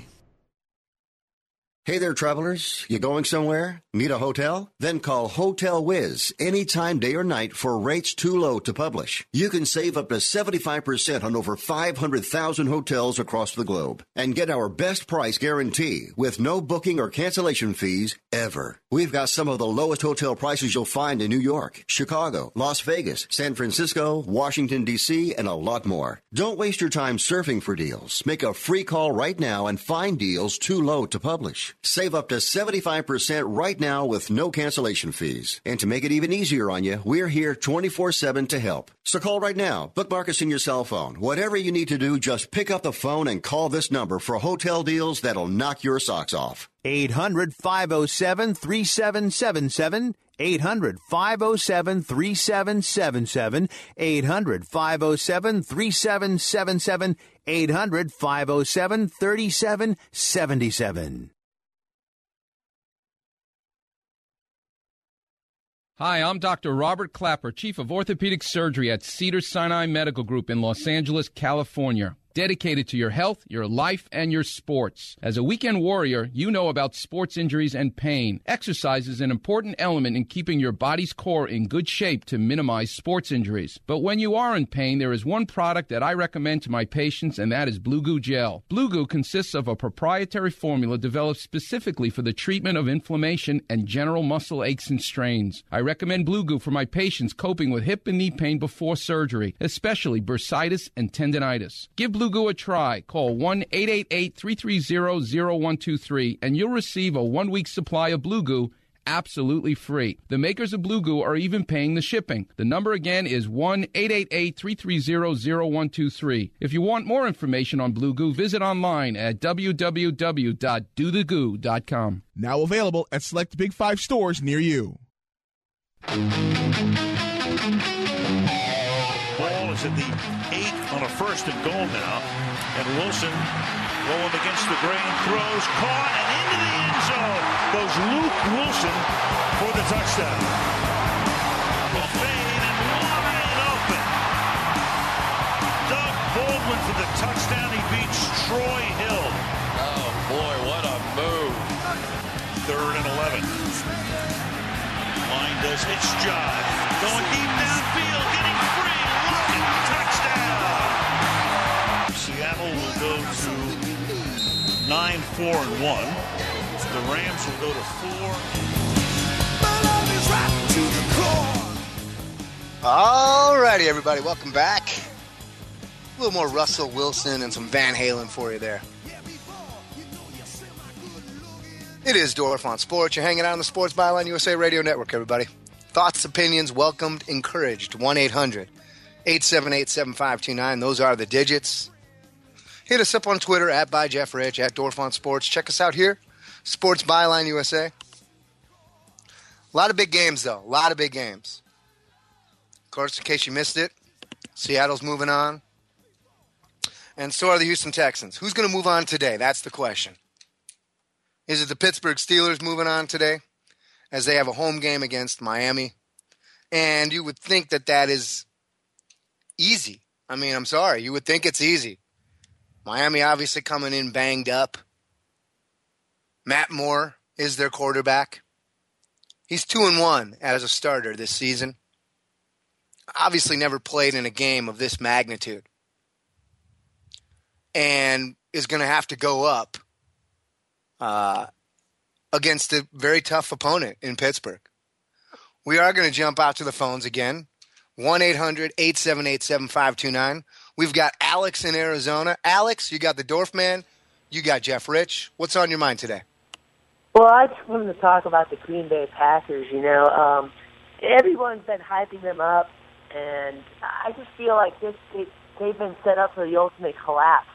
Hey there, travelers. You going somewhere? Need a hotel? Then call Hotel Wiz anytime, day or night, for rates too low to publish. You can save up to seventy-five percent on over five hundred thousand hotels across the globe and get our best price guarantee with no booking or cancellation fees ever. We've got some of the lowest hotel prices you'll find in New York, Chicago, Las Vegas, San Francisco, Washington, D C, and a lot more. Don't waste your time surfing for deals. Make a free call right now and find deals too low to publish. Save up to seventy-five percent right now with no cancellation fees. And to make it even easier on you, we're here twenty-four seven to help. So call right now. Bookmark us in your cell phone. Whatever you need to do, just pick up the phone and call this number for hotel deals that'll knock your socks off.
eight hundred, five oh seven, three seven seven seven. eight hundred, five oh seven, three seven seven seven. eight hundred, five oh seven, three seven seven seven. eight hundred, five oh seven, three seven seven seven.
Hi, I'm Doctor Robert Clapper, Chief of Orthopedic Surgery at Cedars-Sinai Medical Group in Los Angeles, California. dedicated to your health, your life, and your sports. As a weekend warrior, you know about sports injuries and pain. Exercise is an important element in keeping your body's core in good shape to minimize sports injuries. But when you are in pain, there is one product that I recommend to my patients, and that is Blue Goo Gel. Blue Goo consists of a proprietary formula developed specifically for the treatment of inflammation and general muscle aches and strains. I recommend Blue Goo for my patients coping with hip and knee pain before surgery, especially bursitis and tendinitis. Give Blue Goo a try. Call one eight eight eight, three three zero, zero one two three and you'll receive a one-week supply of Blue Goo absolutely free. The makers of Blue Goo are even paying the shipping. The number again is one eight eight eight, three three zero, zero one two three. If you want more information on Blue Goo, visit online at w w w dot do the goo dot com.
Now available at select Big Five stores near you.
Ball is at the eight on a first and goal now. And Wilson going against the grain, throws, caught, and into the end zone goes Luke Wilson for the touchdown. Fade and wide open. Doug Baldwin for the touchdown. He beats Troy Hill.
Oh, boy, what a move.
Third and eleven. Line does its job. Going deep downfield, getting free. Lockett, touchdown. Seattle will go to nine, four, and one. The Rams will go to four.
All righty, everybody. Welcome back. A little more Russell Wilson and some Van Halen for you there. It is Dorf on Sports. You're hanging out on the Sports Byline U S A Radio Network, everybody. Thoughts, opinions, welcomed, encouraged. one eight hundred, eight seven eight, seven five two nine. Those are the digits. Hit us up on Twitter, at by Jeff Rich, at Dorf on Sports. Check us out here, Sports Byline U S A. A lot of big games, though. A lot of big games. Of course, in case you missed it, Seattle's moving on. And so are the Houston Texans. Who's going to move on today? That's the question. Is it the Pittsburgh Steelers moving on today as they have a home game against Miami? And you would think that that is easy. I mean, I'm sorry. You would think it's easy. Miami obviously coming in banged up. Matt Moore is their quarterback. He's two and one as a starter this season. Obviously never played in a game of this magnitude. And is going to have to go up uh, against a very tough opponent in Pittsburgh. We are going to jump out to the phones again. one eight hundred, eight seven eight, seven five two nine. We've got Alex in Arizona. Alex, you got the Dorf Man. You got Jeff Rich. What's on your mind today?
Well, I just wanted to talk about the Green Bay Packers. You know, um, everyone's been hyping them up, and I just feel like this they, they've been set up for the ultimate collapse.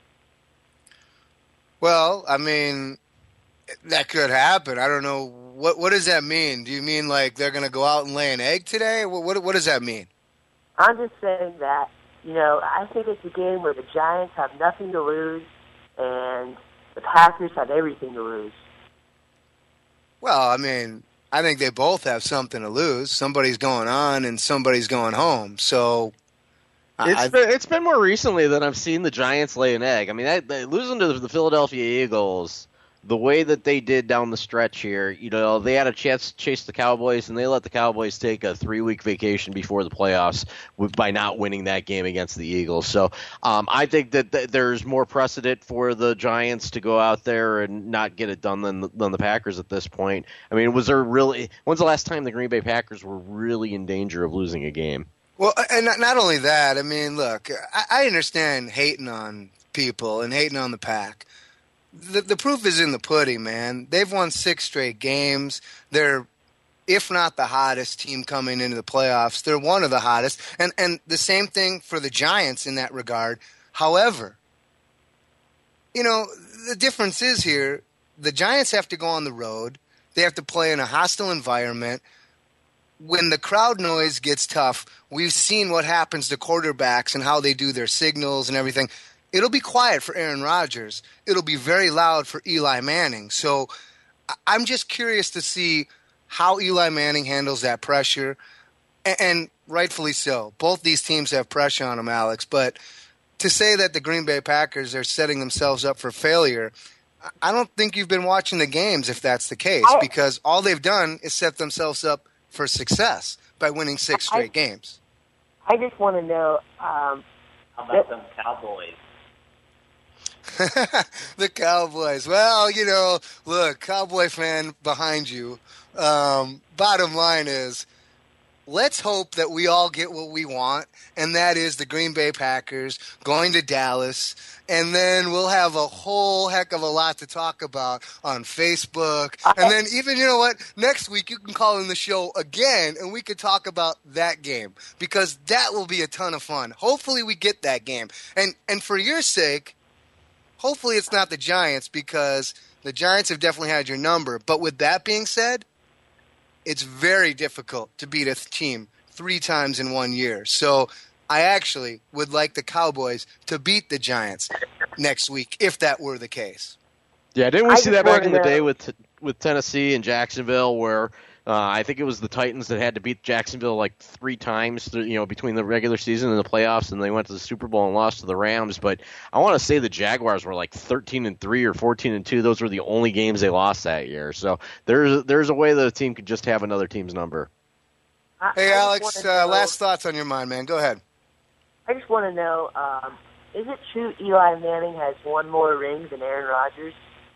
Well, I mean, that could happen. I don't know. What what does that mean? Do you mean like they're going to go out and lay an egg today? What, what what does that mean?
I'm just saying that, you know, I think it's a game where the Giants have nothing to lose and the Packers have everything to lose.
Well, I mean, I think they both have something to lose. Somebody's going on and somebody's going home. So
It's been, it's been more recently that I've seen the Giants lay an egg. I mean, they, they, losing to the Philadelphia Eagles, the way that they did down the stretch here, you know, they had a chance to chase the Cowboys, and they let the Cowboys take a three-week vacation before the playoffs with, by not winning that game against the Eagles. So um, I think that th- there's more precedent for the Giants to go out there and not get it done than the, than the Packers at this point. I mean, was there really – when's the last time the Green Bay Packers were really in danger of losing a game?
Well, and not only that, I mean, look, I understand hating on people and hating on the Pack. The, the proof is in the pudding, man. They've won six straight games. They're, if not the hottest team coming into the playoffs, they're one of the hottest. And and the same thing for the Giants in that regard. However, you know, the difference is here, the Giants have to go on the road. They have to play in a hostile environment. When the crowd noise gets tough, we've seen what happens to quarterbacks and how they do their signals and everything. It'll be quiet for Aaron Rodgers. It'll be very loud for Eli Manning. So I'm just curious to see how Eli Manning handles that pressure, and rightfully so. Both these teams have pressure on them, Alex, but to say that the Green Bay Packers are setting themselves up for failure, I don't think you've been watching the games if that's the case, I, because all they've done is set themselves up for success by winning six straight I, games.
I just want to know... Um,
How about them Cowboys?
The Cowboys. Well, you know, look, Cowboy fan behind you. Um, bottom line is, let's hope that we all get what we want, and that is the Green Bay Packers going to Dallas, and then we'll have a whole heck of a lot to talk about on Facebook. And then even, you know what, next week you can call in the show again, and we could talk about that game, because that will be a ton of fun. Hopefully we get that game. And and for your sake, hopefully it's not the Giants, because the Giants have definitely had your number. But with that being said, it's very difficult to beat a team three times in one year. So I actually would like the Cowboys to beat the Giants next week, if that were the case.
Yeah, didn't we I see that back in the day with with Tennessee and Jacksonville, where uh, I think it was the Titans that had to beat Jacksonville like three times, you know, between the regular season and the playoffs, and they went to the Super Bowl and lost to the Rams. But I want to say the Jaguars were like thirteen and three or fourteen and two. Those were the only games they lost that year. So there's there's a way that a team could just have another team's number.
Hey, Alex, uh, last thoughts on your mind, man. Go ahead.
I just want to know, um, is it true Eli Manning has one more ring than Aaron Rodgers?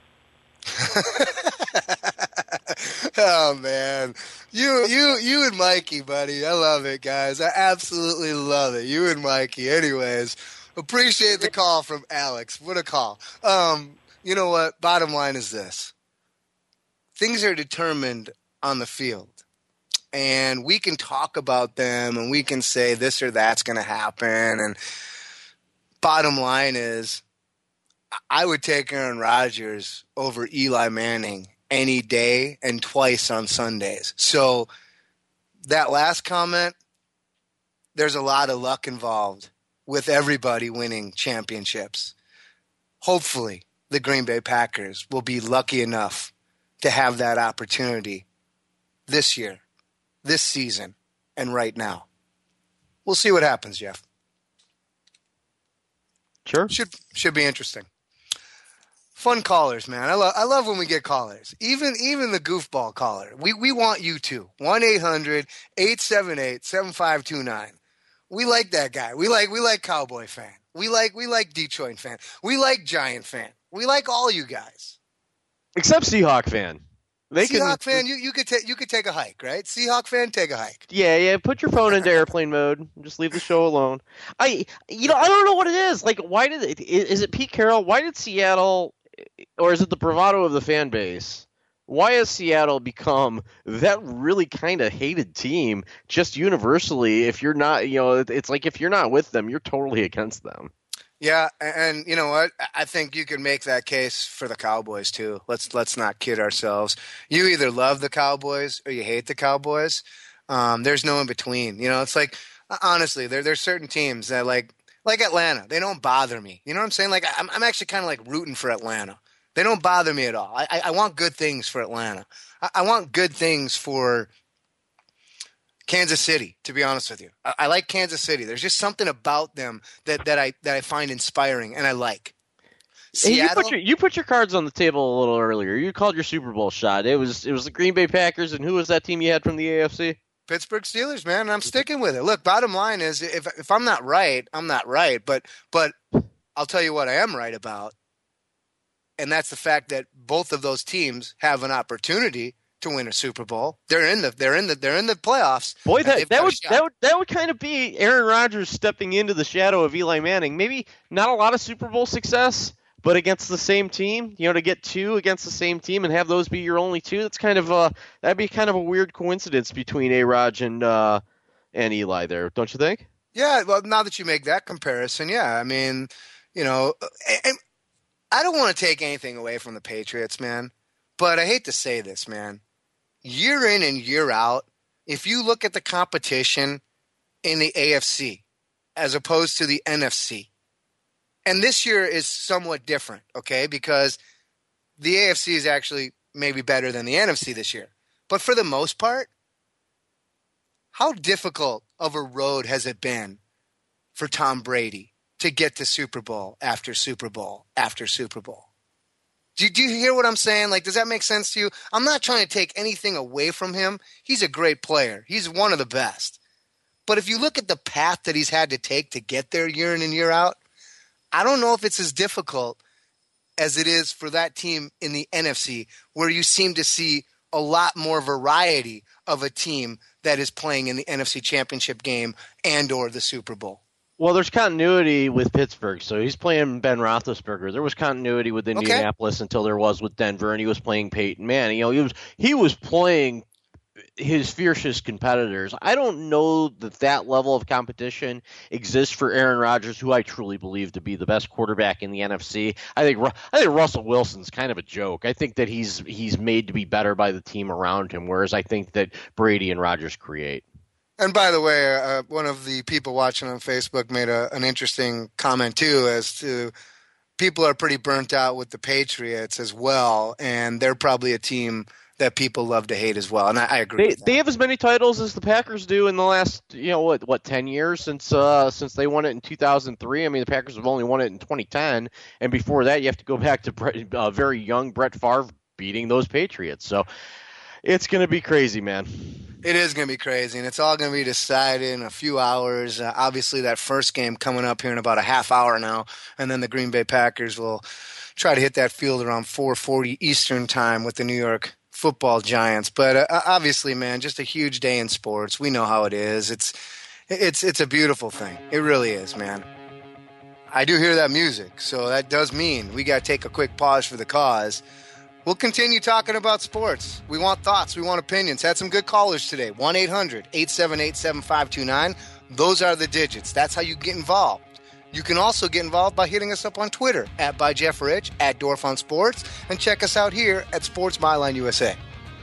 Oh, man. You you, you and Mikey, buddy. I love it, guys. I absolutely love it. You and Mikey. Anyways, appreciate the call from Alex. What a call. Um, you know what? Bottom line is this. Things are determined on the field. And we can talk about them, and we can say this or that's going to happen. And bottom line is, I would take Aaron Rodgers over Eli Manning any day and twice on Sundays. So that last comment, there's a lot of luck involved with everybody winning championships. Hopefully, the Green Bay Packers will be lucky enough to have that opportunity this year, this season, and right now. We'll see what happens, Jeff.
Sure.
Should should be interesting. Fun callers, man. I love I love when we get callers. Even even the goofball caller. We we want you too. one eight hundred eight seven eight seven five two nine. We like that guy. We like we like Cowboy fan. We like we like Detroit fan. We like Giant fan. We like all you guys.
Except Seahawk fan. They
Seahawk
can,
fan, you, you could take you could take a hike, right? Seahawk fan, take a hike.
Yeah, yeah. Put your phone into airplane mode. And just leave the show alone. I, you know, I don't know what it is. Like, why did it? Is it Pete Carroll? Why did Seattle, or is it the bravado of the fan base? Why has Seattle become that really kind of hated team just universally? If you're not, you know, it's like if you're not with them, you're totally against them.
Yeah, and you know what? I think you can make that case for the Cowboys too. Let's let's not kid ourselves. You either love the Cowboys or you hate the Cowboys. Um, there's no in between. You know, it's like honestly, there there's certain teams that like like Atlanta. They don't bother me. You know what I'm saying? Like I'm I'm actually kind of like rooting for Atlanta. They don't bother me at all. I I want good things for Atlanta. I, I want good things for Kansas City, to be honest with you. I, I like Kansas City. There's just something about them that, that I that I find inspiring and I like.
Seattle, hey, you put your you put your cards on the table a little earlier. You called your Super Bowl shot. It was it was the Green Bay Packers, and who was that team you had from the A F C?
Pittsburgh Steelers, man. And I'm sticking with it. Look, bottom line is if if I'm not right, I'm not right. But but I'll tell you what I am right about, and that's the fact that both of those teams have an opportunity to win a Super Bowl. They're in the they're in the they're in the playoffs.
Boy, that that would that would that would kind of be Aaron Rodgers stepping into the shadow of Eli Manning. Maybe not a lot of Super Bowl success, but against the same team, you know, to get two against the same team and have those be your only two, that's kind of a that'd be kind of a weird coincidence between A-Rod and uh, and Eli there, don't you think?
Yeah, well, now that you make that comparison, yeah, I mean, you know, and I don't want to take anything away from the Patriots, man, but I hate to say this, man. Year in and year out, if you look at the competition in the A F C as opposed to the N F C, and this year is somewhat different, okay, because the A F C is actually maybe better than the N F C this year. But for the most part, how difficult of a road has it been for Tom Brady to get to Super Bowl after Super Bowl after Super Bowl. Do, do you hear what I'm saying? Like, does that make sense to you? I'm not trying to take anything away from him. He's a great player. He's one of the best. But if you look at the path that he's had to take to get there year in and year out, I don't know if it's as difficult as it is for that team in the N F C, where you seem to see a lot more variety of a team that is playing in the N F C Championship game and or the Super Bowl.
Well, there's continuity with Pittsburgh, so he's playing Ben Roethlisberger. There was continuity with Indianapolis okay. until there was with Denver, and he was playing Peyton Manning. You know, he was he was playing his fiercest competitors. I don't know that that level of competition exists for Aaron Rodgers, who I truly believe to be the best quarterback in the N F C. I think I think Russell Wilson's kind of a joke. I think that he's he's made to be better by the team around him, whereas I think that Brady and Rodgers create.
And by the way, uh, one of the people watching on Facebook made a, an interesting comment, too, as to people are pretty burnt out with the Patriots as well, and they're probably a team that people love to hate as well. And I, I agree
they,
with that.
They have as many titles as the Packers do in the last, you know, what, what ten years since uh, since they won it in two thousand three. I mean, the Packers have only won it in twenty ten, and before that, you have to go back to Brett, uh, very young Brett Favre beating those Patriots. So it's going to be crazy, man.
It is going to be crazy, and it's all going to be decided in a few hours. Uh, obviously, that first game coming up here in about a half hour now, and then the Green Bay Packers will try to hit that field around four forty Eastern time with the New York Football Giants. But uh, obviously, man, just a huge day in sports. We know how it is. It's it's it's a beautiful thing. It really is, man. I do hear that music, so that does mean we got to take a quick pause for the cause. We'll continue talking about sports. We want thoughts. We want opinions. Had some good callers today. one eight hundred eight seven eight seven five two nine. Those are the digits. That's how you get involved. You can also get involved by hitting us up on Twitter, at by Jeff Rich, at Dorf on Sports, and check us out here at Sports Byline U S A.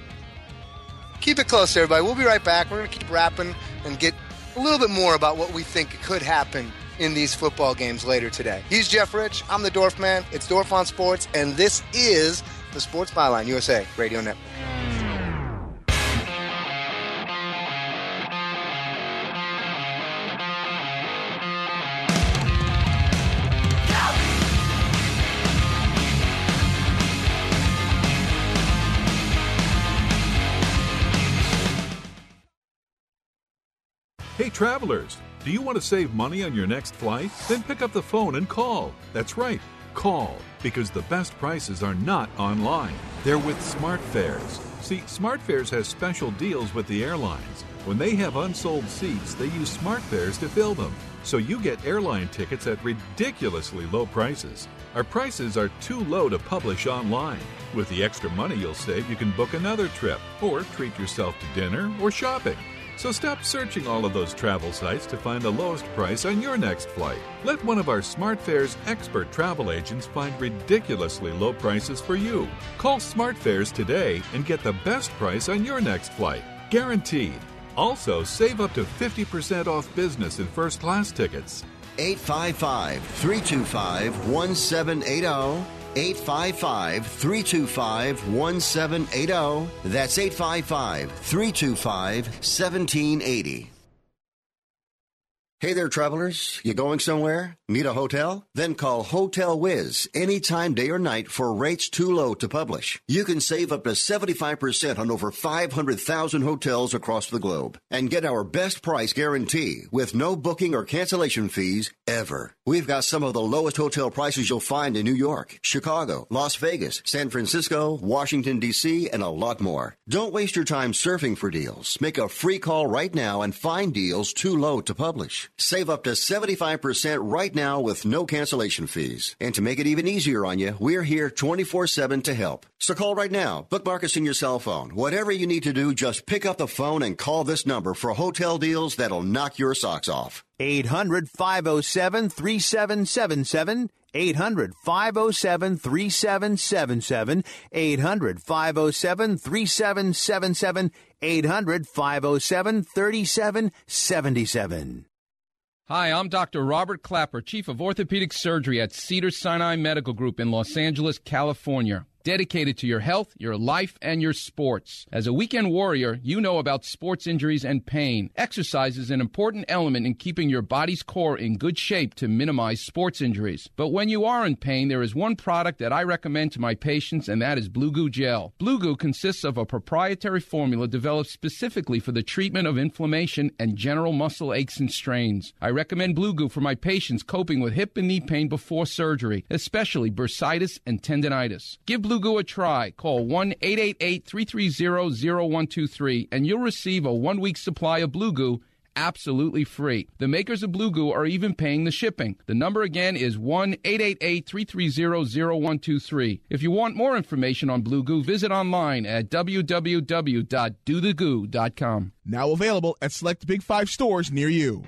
Keep it close, everybody. We'll be right back. We're going to keep rapping and get a little bit more about what we think could happen in these football games later today. He's Jeff Rich. I'm the Dorf Man. It's Dorf on Sports, and this is the Sports Byline U S A Radio Network.
Hey travelers, do you want to save money on your next flight? Then pick up the phone and call. That's right, call, because the best prices are not online. They're with SmartFares. See, SmartFares has special deals with the airlines. When they have unsold seats, they use SmartFares to fill them. So you get airline tickets at ridiculously low prices. Our prices are too low to publish online. With the extra money you'll save, you can book another trip or treat yourself to dinner or shopping. So stop searching all of those travel sites to find the lowest price on your next flight. Let one of our SmartFares expert travel agents find ridiculously low prices for you. Call SmartFares today and get the best price on your next flight. Guaranteed. Also, save up to fifty percent off business and first class tickets.
eight five five, three two five, one seven eight zero. eight five five, three two five, one seven eight zero. That's eight five five, three two five, one seven eight zero. Hey there, travelers. You going somewhere? Need a hotel? Then call Hotel Wiz anytime, day or night, for rates too low to publish. You can save up to seventy-five percent on over five hundred thousand hotels across the globe and get our best price guarantee with no booking or cancellation fees ever. We've got some of the lowest hotel prices you'll find in New York, Chicago, Las Vegas, San Francisco, Washington, D C, and a lot more. Don't waste your time surfing for deals. Make a free call right now and find deals too low to publish. Save up to seventy-five percent right now with no cancellation fees. And to make it even easier on you, we're here twenty-four seven to help. So call right now. Bookmark us in your cell phone. Whatever you need to do, just pick up the phone and call this number for hotel deals that'll knock your socks off.
eight hundred, five oh seven, three seven seven seven. eight hundred, five oh seven, three seven seven seven. eight hundred, five oh seven, three seven seven seven. eight hundred, five oh seven, three seven seven seven.
Hi, I'm Doctor Robert Clapper, Chief of Orthopedic Surgery at Cedars-Sinai Medical Group in Los Angeles, California. dedicated to your health, your life, and your sports. As a weekend warrior, you know about sports injuries and pain. Exercise is an important element in keeping your body's core in good shape to minimize sports injuries. But when you are in pain, there is one product that I recommend to my patients, and that is Blue Goo Gel. Blue Goo consists of a proprietary formula developed specifically for the treatment of inflammation and general muscle aches and strains. I recommend Blue Goo for my patients coping with hip and knee pain before surgery, especially bursitis and tendinitis. Give Blue Goo a try. Call one eight eight eight, three three zero, zero one two three and you'll receive a one-week supply of Blue Goo absolutely free. The makers of Blue Goo are even paying the shipping. The number again is one eight eight eight, three three zero, zero one two three. If you want more information on Blue Goo, visit online at w w w dot do the goo dot com.
Now available at select Big Five stores near you.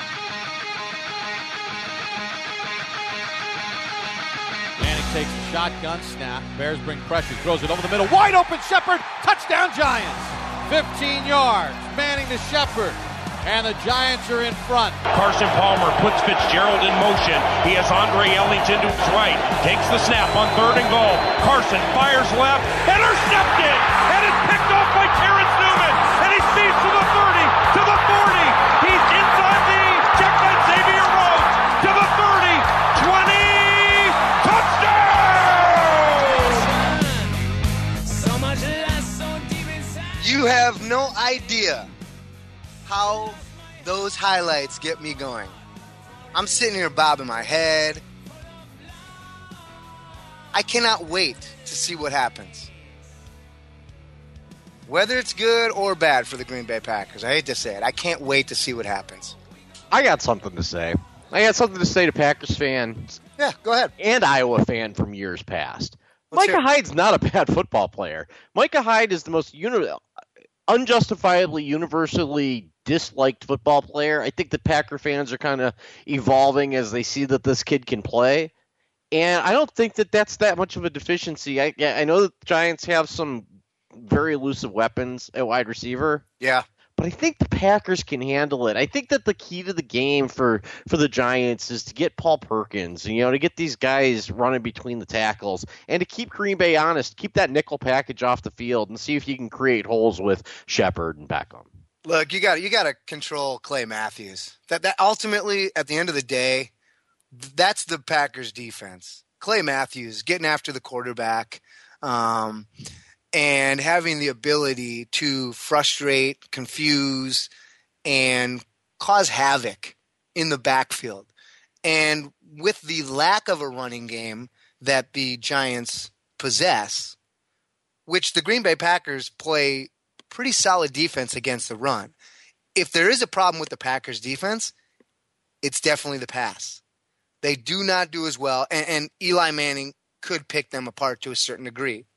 Takes a shotgun snap. Bears bring pressure. Throws it over the middle. Wide open Shepard. Touchdown Giants. fifteen yards. Manning to Shepard. And the Giants are in front.
Carson Palmer puts Fitzgerald in motion. He has Andre Ellington to his right. Takes the snap on third and goal. Carson fires left. Intercepted. And it's picked off by Terrence Newman. And he speeds to the thirty. To the forty. He's inside the checkpoint. Xavier Rhodes. To the thirty. twenty.
You have no idea how those highlights get me going. I'm sitting here bobbing my head. I cannot wait to see what happens. Whether it's good or bad for the Green Bay Packers. I hate to say it. I can't wait to see what happens.
I got something to say. I got something to say to Packers fans.
Yeah, go ahead.
And Iowa fan from years past.
Let's
Micah Hyde's not a bad football player. Micah Hyde is the most uni- unjustifiably universally disliked football player. I think the Packer fans are kind of evolving as they see that this kid can play. And I don't think that that's that much of a deficiency. I, I know that the Giants have some very elusive weapons at wide receiver.
Yeah.
But I think the Packers can handle it. I think that the key to the game for, for the Giants is to get Paul Perkins, you know, to get these guys running between the tackles and to keep Green Bay honest, keep that nickel package off the field and see if you can create holes with Shepard and Beckham.
Look, you got you got to control Clay Matthews. That that ultimately, at the end of the day, that's the Packers' defense. Clay Matthews getting after the quarterback. Um, And having the ability to frustrate, confuse, and cause havoc in the backfield. And with the lack of a running game that the Giants possess, which the Green Bay Packers play pretty solid defense against the run. If there is a problem with the Packers defense, it's definitely the pass. They do not do as well, and, and Eli Manning could pick them apart to a certain degree.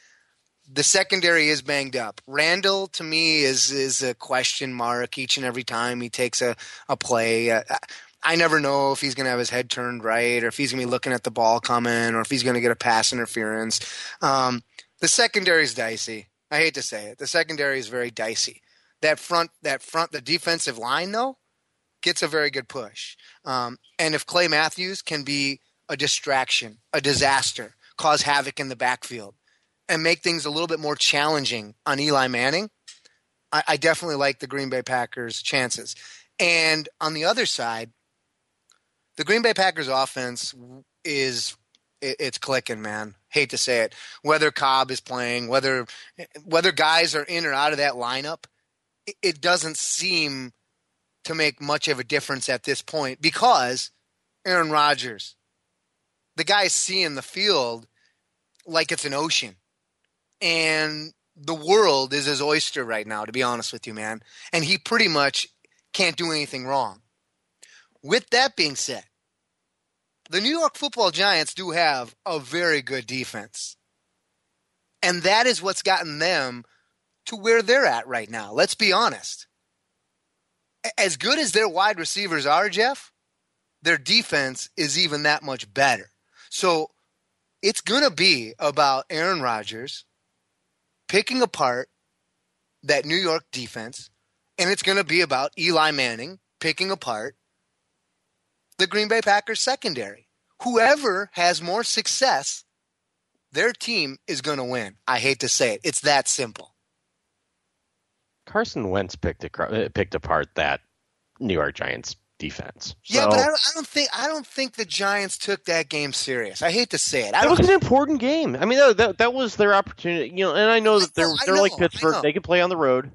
The secondary is banged up. Randall, to me, is is a question mark each and every time he takes a, a play. Uh, I never know if he's going to have his head turned right or if he's going to be looking at the ball coming or if he's going to get a pass interference. Um, the secondary is dicey. I hate to say it. The secondary is very dicey. That front, that front, the defensive line, though, gets a very good push. Um, and if Clay Matthews can be a distraction, a disaster, cause havoc in the backfield, and make things a little bit more challenging on Eli Manning, I, I definitely like the Green Bay Packers' chances. And on the other side, the Green Bay Packers offense is it, it's clicking, man. Hate to say it. Whether Cobb is playing, whether whether guys are in or out of that lineup, it, it doesn't seem to make much of a difference at this point because Aaron Rodgers, the guy's seeing the field like it's an ocean. And the world is his oyster right now, to be honest with you, man. And he pretty much can't do anything wrong. With that being said, the New York Football Giants do have a very good defense. And that is what's gotten them to where they're at right now. Let's be honest. As good as their wide receivers are, Jeff, their defense is even that much better. So it's going to be about Aaron Rodgers picking apart that New York defense, and it's going to be about Eli Manning picking apart the Green Bay Packers secondary. Whoever has more success their team is going to win. I hate to say it. It's that simple.
Carson Wentz picked a, picked apart that New York Giants defense.
Yeah,
so,
but I don't, I don't think I don't think the Giants took that game serious. I hate to say it. I
it was an important game. I mean, that, that that was their opportunity. You know, and I know that they're
I
they're
know,
like Pittsburgh; they can play on the road.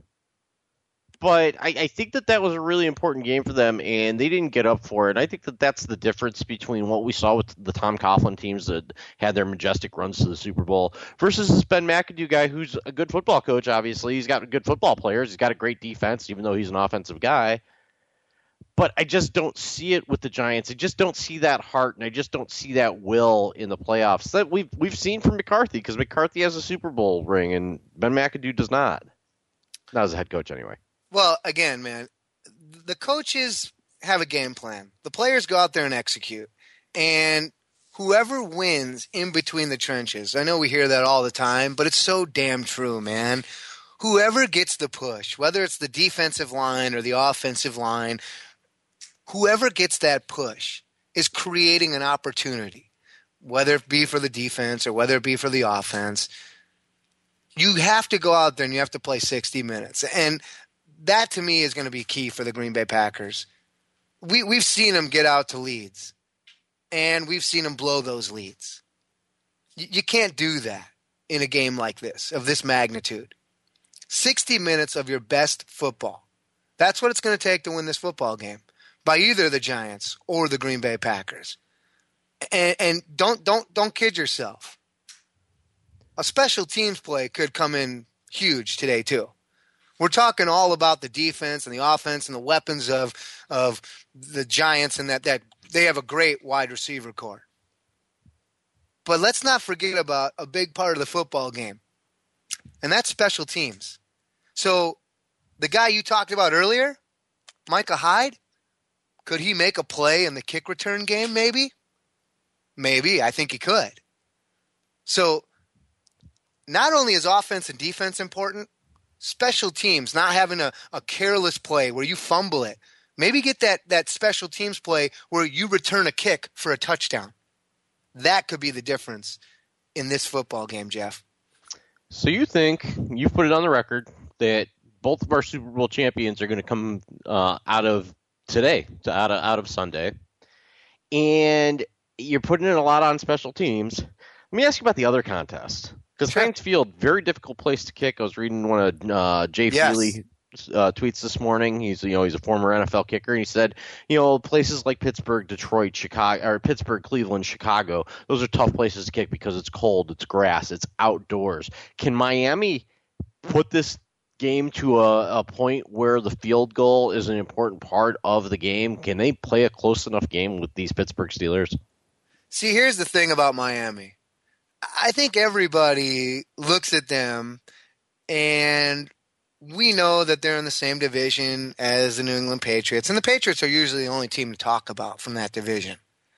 But I, I think that that was a really important game for them, and they didn't get up for it. And I think that that's the difference between what we saw with the Tom Coughlin teams that had their majestic runs to the Super Bowl versus this Ben McAdoo guy who's a good football coach, obviously. He's got good football players. He's got a great defense, even though he's an offensive guy. But I just don't see it with the Giants. I just don't see that heart, and I just don't see that will in the playoffs that we've, we've seen from McCarthy, because McCarthy has a Super Bowl ring, and Ben McAdoo does not. Not as a head coach, anyway.
Well, again, man, the coaches have a game plan. The players go out there and execute. And whoever wins in between the trenches, I know we hear that all the time, but it's so damn true, man. Whoever gets the push, whether it's the defensive line or the offensive line, whoever gets that push is creating an opportunity, whether it be for the defense or whether it be for the offense. You have to go out there and you have to play sixty minutes. And that, to me, is going to be key for the Green Bay Packers. We, we've seen them get out to leads, and we've seen them blow those leads. You, you can't do that in a game like this, of this magnitude. sixty minutes of your best football. That's what it's going to take to win this football game by either the Giants or the Green Bay Packers. And, and don't don't don't kid yourself. A special teams play could come in huge today too. We're talking all about the defense and the offense and the weapons of of the Giants, and that, that they have a great wide receiver core. But let's not forget about a big part of the football game, and that's special teams. So the guy you talked about earlier, Micah Hyde, could he make a play in the kick return game maybe? Maybe. I think he could. So not only is offense and defense important, special teams, not having a, a careless play where you fumble it. Maybe get that, that special teams play where you return a kick for a touchdown. That could be the difference in this football game, Jeff.
So you think, you've put it on the record, that both of our Super Bowl champions are going to come uh, out of today, to out of, out of Sunday. And you're putting in a lot on special teams. Let me ask you about the other contest. Because
Sure.
Heinz Field, very difficult place to kick. I was reading one of uh, Jay
Yes.
Feely uh, tweets this morning. He's you know he's a former N F L kicker. And he said, you know, places like Pittsburgh, Detroit, Chicago, or Pittsburgh, Cleveland, Chicago, those are tough places to kick because it's cold, it's grass, it's outdoors. Can Miami put this game to a, a point where the field goal is an important part of the game? Can they play a close enough game with these Pittsburgh Steelers?
See, here's the thing about Miami. I think everybody looks at them, and we know that they're in the same division as the New England Patriots, and the Patriots are usually the only team to talk about from that division.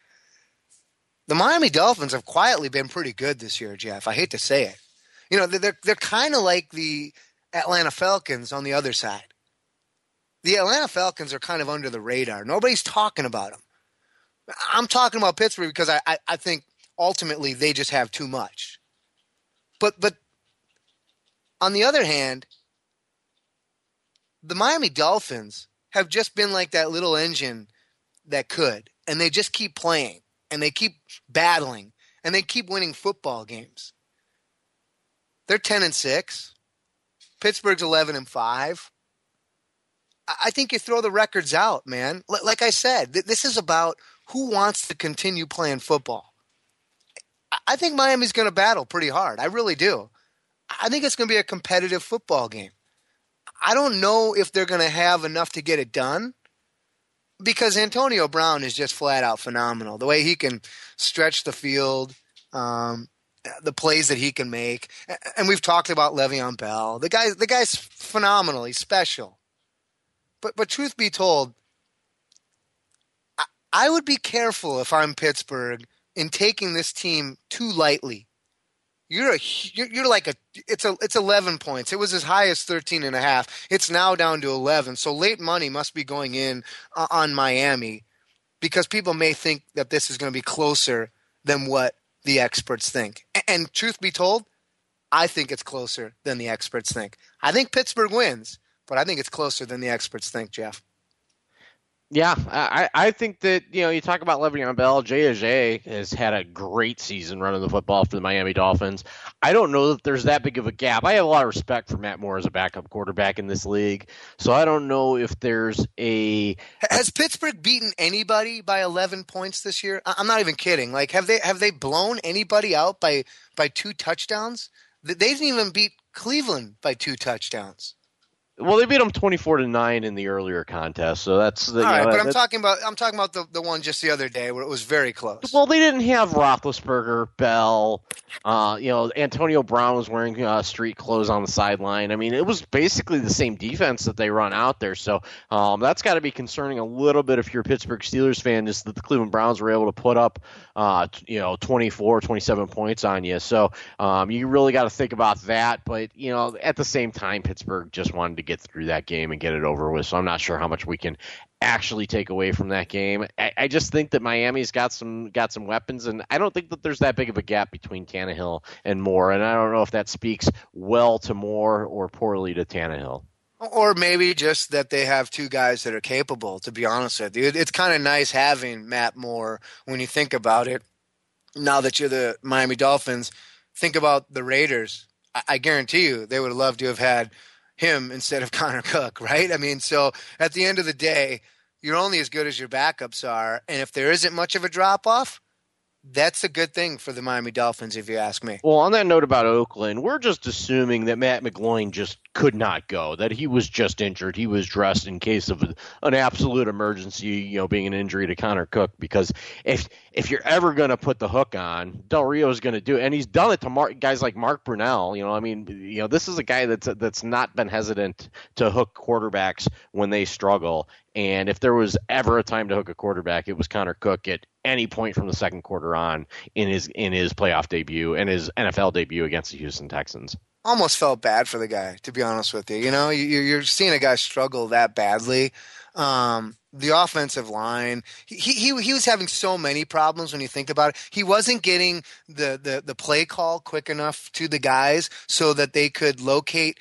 The Miami Dolphins have quietly been pretty good this year, Jeff. I hate to say it. You know, they're they're kind of like the Atlanta Falcons on the other side. The Atlanta Falcons are kind of under the radar. Nobody's talking about them. I'm talking about Pittsburgh because I, I, I think ultimately they just have too much. But but on the other hand, the Miami Dolphins have just been like that little engine that could, and they just keep playing, and they keep battling, and they keep winning football games. They're ten and six. Pittsburgh's eleven and five. I think you throw the records out, man. Like I said, this is about who wants to continue playing football. I think Miami's going to battle pretty hard. I really do. I think it's going to be a competitive football game. I don't know if they're going to have enough to get it done because Antonio Brown is just flat out phenomenal. The way he can stretch the field, um, the plays that he can make. And we've talked about Le'Veon Bell. The guy, the guy's phenomenal. He's special. But but truth be told, I, I would be careful if I'm Pittsburgh in taking this team too lightly. You're a you're, you're like a it's a it's eleven points. It was as high as thirteen and a half. It's now down to eleven. So late money must be going in uh, on Miami because people may think that this is going to be closer than what the experts think. And, And truth be told, I think it's closer than the experts think. I think Pittsburgh wins, but I think it's closer than the experts think, Jeff.
Yeah, I, I think that, you know, you talk about Le'Veon Bell. Jay Ajayi has had a great season running the football for the Miami Dolphins. I don't know that there's that big of a gap. I have a lot of respect for Matt Moore as a backup quarterback in this league, so I don't know if there's a...
Has Pittsburgh beaten anybody by eleven points this year? I'm not even kidding. Like, have they have they blown anybody out by, by two touchdowns? They didn't even beat Cleveland by two touchdowns.
Well, they beat them twenty-four to nine in the earlier contest, so that's the.
All right,
know,
but I'm talking about I'm talking about the, the one just the other day where it was very close.
Well, they didn't have Roethlisberger, Bell, uh, you know, Antonio Brown was wearing uh, street clothes on the sideline. I mean, it was basically the same defense that they run out there, so um, that's got to be concerning a little bit if you're a Pittsburgh Steelers fan, is that the Cleveland Browns were able to put up, uh, you know, twenty-four, twenty-seven points on you. So um, you really got to think about that. But you know, at the same time, Pittsburgh just wanted to get through that game and get it over with. So I'm not sure how much we can actually take away from that game. I, I just think that Miami's got some got some weapons, and I don't think that there's that big of a gap between Tannehill and Moore. And I don't know if that speaks well to Moore or poorly to Tannehill.
Or maybe just that they have two guys that are capable, to be honest with you. It's kind of nice having Matt Moore when you think about it. Now that you're the Miami Dolphins, think about the Raiders. I, I guarantee you they would have loved to have had him instead of Connor Cook, right? I mean, so at the end of the day, you're only as good as your backups are. And if there isn't much of a drop-off, that's a good thing for the Miami Dolphins, if you ask me.
Well, on that note about Oakland, we're just assuming that Matt McGloin just could not go, that he was just injured. He was dressed in case of an absolute emergency, you know, being an injury to Connor Cook. Because if if you're ever going to put the hook on, Del Rio is going to do it. And he's done it to Mark, guys like Mark Brunell. You know, I mean, you know, this is a guy that's that's not been hesitant to hook quarterbacks when they struggle. And if there was ever a time to hook a quarterback, it was Connor Cook at any point from the second quarter on in his in his playoff debut and his N F L debut against the Houston Texans.
Almost felt bad for the guy, to be honest with you. You know, you, you're seeing a guy struggle that badly. Um, the offensive line, he, he he was having so many problems when you think about it. He wasn't getting the, the, the play call quick enough to the guys so that they could locate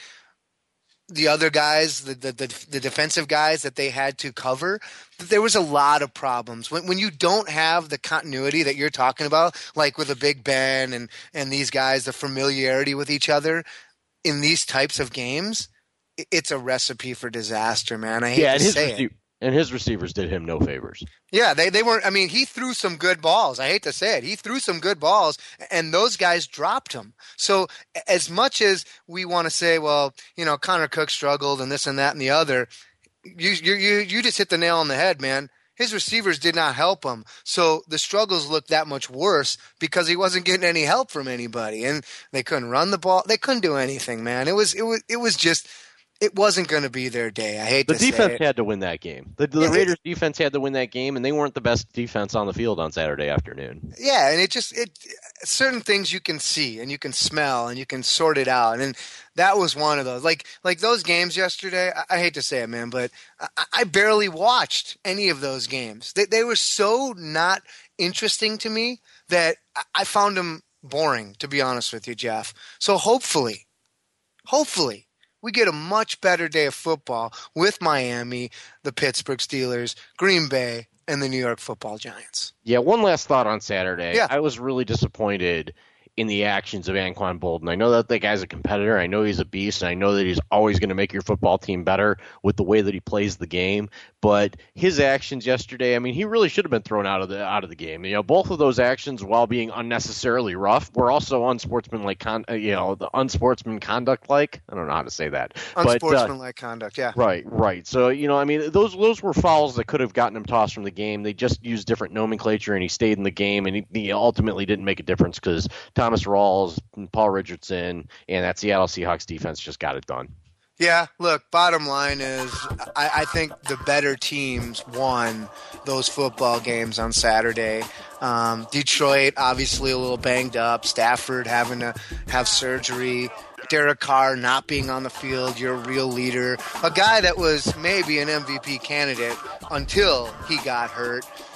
the other guys, the, the the the defensive guys that they had to cover. There was a lot of problems. When when you don't have the continuity that you're talking about, like with a Big Ben and, and these guys, the familiarity with each other in these types of games, it's a recipe for disaster, man. I hate
yeah,
to
and his
say
rece-
it.
And his receivers did him no favors.
Yeah, they, they weren't – I mean, he threw some good balls. I hate to say it. He threw some good balls, and those guys dropped him. So as much as we want to say, well, you know, Connor Cook struggled and this and that and the other, you you you, you just hit the nail on the head, man. His receivers did not help him. So the struggles looked that much worse because he wasn't getting any help from anybody. And they couldn't run the ball. They couldn't do anything, man. It was it was it was just – it wasn't going to be their day. I hate
the
to say it.
The defense had to win that game. The, the yeah, Raiders defense had to win that game, and they weren't the best defense on the field on Saturday afternoon.
Yeah, and it just it certain things you can see and you can smell and you can sort it out, and that was one of those. Like like those games yesterday. I, I hate to say it, man, but I, I barely watched any of those games. They they were so not interesting to me that I, I found them boring, to be honest with you, Jeff. So hopefully, hopefully. we get a much better day of football with Miami, the Pittsburgh Steelers, Green Bay, and the New York Football Giants.
Yeah, one last thought on Saturday.
Yeah.
I was really disappointed in the actions of Anquan Boldin. I know that the guy's a competitor. I know he's a beast, and I know that he's always going to make your football team better with the way that he plays the game. But his actions yesterday, I mean, he really should have been thrown out of the out of the game. You know, both of those actions, while being unnecessarily rough, were also unsportsmanlike. Con- you know, the unsportsman conduct like. I don't know how to say that.
Unsportsmanlike uh, conduct. Yeah.
Right. Right. So you know, I mean, those those were fouls that could have gotten him tossed from the game. They just used different nomenclature, and he stayed in the game, and he, he ultimately didn't make a difference because Thomas Rawls, Paul Richardson, and that Seattle Seahawks defense just got it done.
Yeah, look, bottom line is I, I think the better teams won those football games on Saturday. Um, Detroit, obviously a little banged up. Stafford having to have surgery. Derek Carr not being on the field, your real leader. A guy that was maybe an M V P candidate until he got hurt.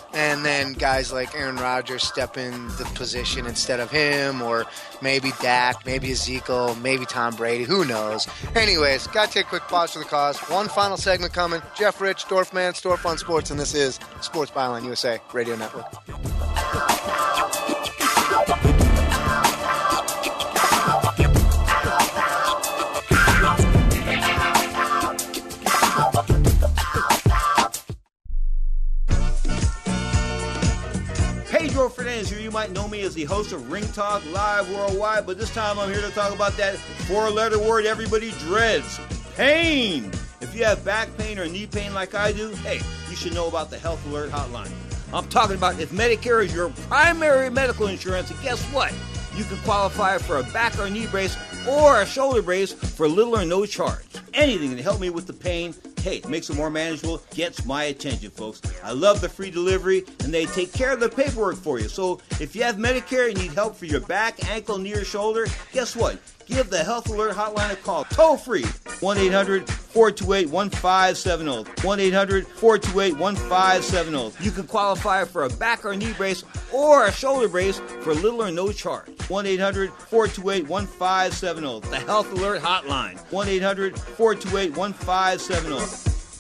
and then guys like Aaron Rodgers step in the position instead of him, or maybe Dak, maybe Ezekiel, maybe Tom Brady, who knows. Anyways, gotta take a quick pause for the cause. One final segment coming. Jeff Rich, Dorfman, Store Fun Sports, and this is Sports Byline U S A Radio Network.
Pedro Fernandez here. You might know me as the host of Ring Talk Live Worldwide, but this time I'm here to talk about that four-letter word everybody dreads, pain. If you have back pain or knee pain like I do, hey, you should know about the Health Alert Hotline. I'm talking about if Medicare is your primary medical insurance, and guess what? You can qualify for a back or knee brace or a shoulder brace for little or no charge. Anything to help me with the pain, hey, makes it more manageable, gets my attention, folks. I love the free delivery, and they take care of the paperwork for you. So if you have Medicare and need help for your back, ankle, knee, or shoulder, guess what? Give the Health Alert Hotline a call, toll free, one eight hundred four two eight one five seven zero, one eight hundred four two eight one five seven zero. You can qualify for a back or knee brace or a shoulder brace for little or no charge. one eight hundred four two eight one five seven zero, the Health Alert Hotline, one eight hundred four two eight one five seven zero.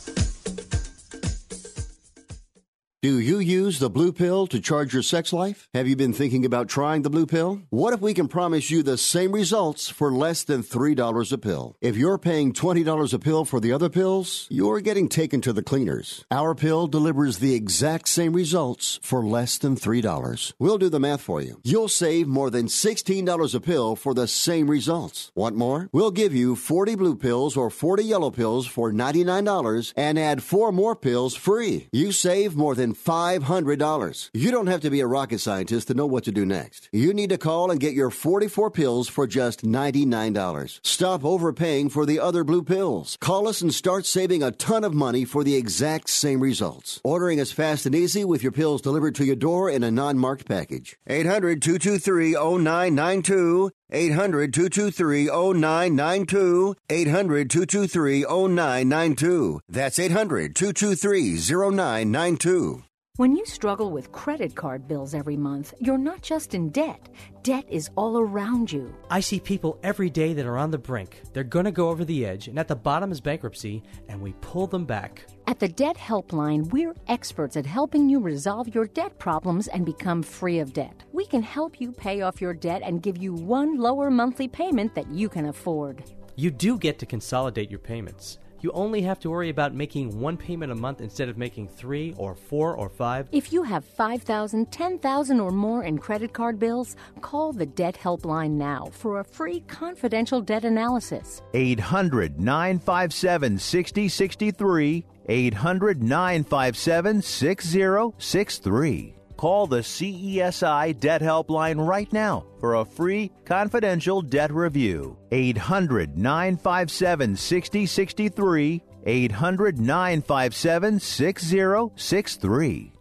Do you use the blue pill to charge your sex life? Have you been thinking about trying the blue pill? What if we can promise you the same results for less than three dollars a pill? If you're paying twenty dollars a pill for the other pills, you're getting taken to the cleaners. Our pill delivers the exact same results for less than three dollars. We'll do the math for you. You'll save more than sixteen dollars a pill for the same results. Want more? We'll give you forty blue pills or forty yellow pills for ninety-nine dollars and add four more pills free. You save more than five hundred dollars. You don't have to be a rocket scientist to know what to do next. You need to call and get your forty-four pills for just ninety-nine dollars. Stop overpaying for the other blue pills. Call us and start saving a ton of money for the exact same results. Ordering is fast and easy with your pills delivered to your door in a non-marked package. eight hundred two two three oh nine nine two. eight hundred two two three oh nine nine two. eight hundred two two three oh nine nine two. That's eight hundred two two three oh nine nine two.
When you struggle with credit card bills every month, you're not just in debt. Debt is all around you.
I see people every day that are on the brink. They're going to go over the edge, and at the bottom is bankruptcy, and we pull them back.
At the Debt Helpline, we're experts at helping you resolve your debt problems and become free of debt. We can help you pay off your debt and give you one lower monthly payment that you can afford.
You do get to consolidate your payments. You only have to worry about making one payment a month instead of making three or four or five.
If you have five thousand dollars, ten thousand dollars or more in credit card bills, call the Debt Helpline now for a free confidential debt analysis.
eight hundred nine five seven six zero six three. eight hundred nine five seven six zero six three. Call the C E S I Debt Helpline right now for a free confidential debt review. eight hundred nine five seven six zero six three. eight hundred nine five seven six zero six three.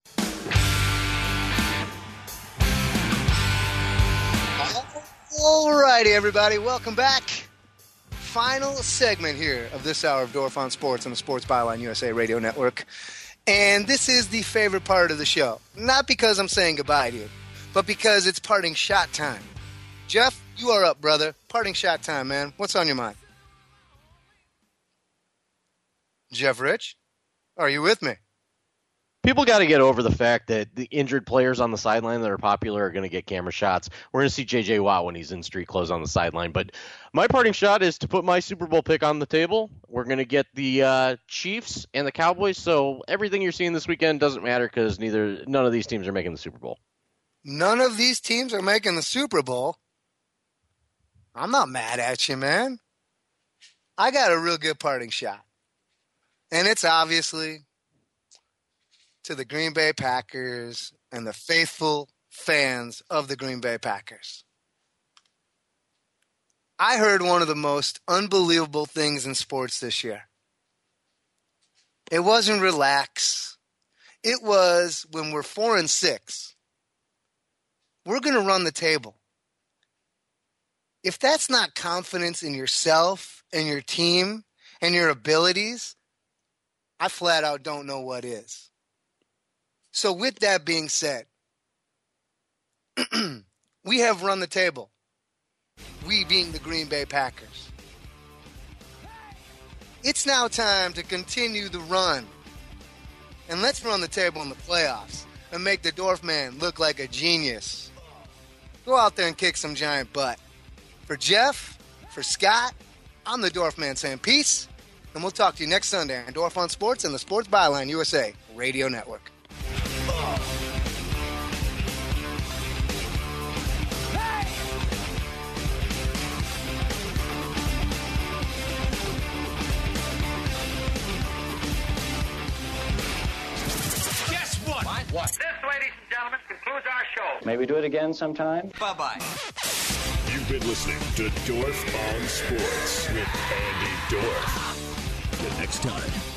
All righty, everybody. Welcome back. Final segment here of this hour of Dorf on Sports on the Sports Byline U S A Radio Network. And this is the favorite part of the show. Not because I'm saying goodbye to you, but because it's parting shot time. Jeff, you are up, brother. Parting shot time, man. What's on your mind? Jeff Rich, are you with me?
People got to get over the fact that the injured players on the sideline that are popular are going to get camera shots. We're going to see J J Watt when he's in street clothes on the sideline. But my parting shot is to put my Super Bowl pick on the table. We're going to get the uh, Chiefs and the Cowboys. So everything you're seeing this weekend doesn't matter because neither none of these teams are making the Super Bowl.
None of these teams are making the Super Bowl. I'm not mad at you, man. I got a real good parting shot. And it's obviously to the Green Bay Packers and the faithful fans of the Green Bay Packers. I heard one of the most unbelievable things in sports this year. It wasn't relax. It was when we're four and six, we're going to run the table. If that's not confidence in yourself and your team and your abilities, I flat out don't know what is. So with that being said, we have run the table. We being the Green Bay Packers. It's now time to continue the run. And let's run the table in the playoffs and make the Dwarf Man look like a genius. Go out there and kick some giant butt. For Jeff, for Scott, I'm the Dwarf Man saying peace, and we'll talk to you next Sunday on Dwarf on Sports and the Sports Byline U S A Radio Network.
What? This, ladies and gentlemen, concludes our show.
May we do it again sometime?
Bye-bye.
You've been listening to Dorf on Sports with Andy Dorf. Till next time.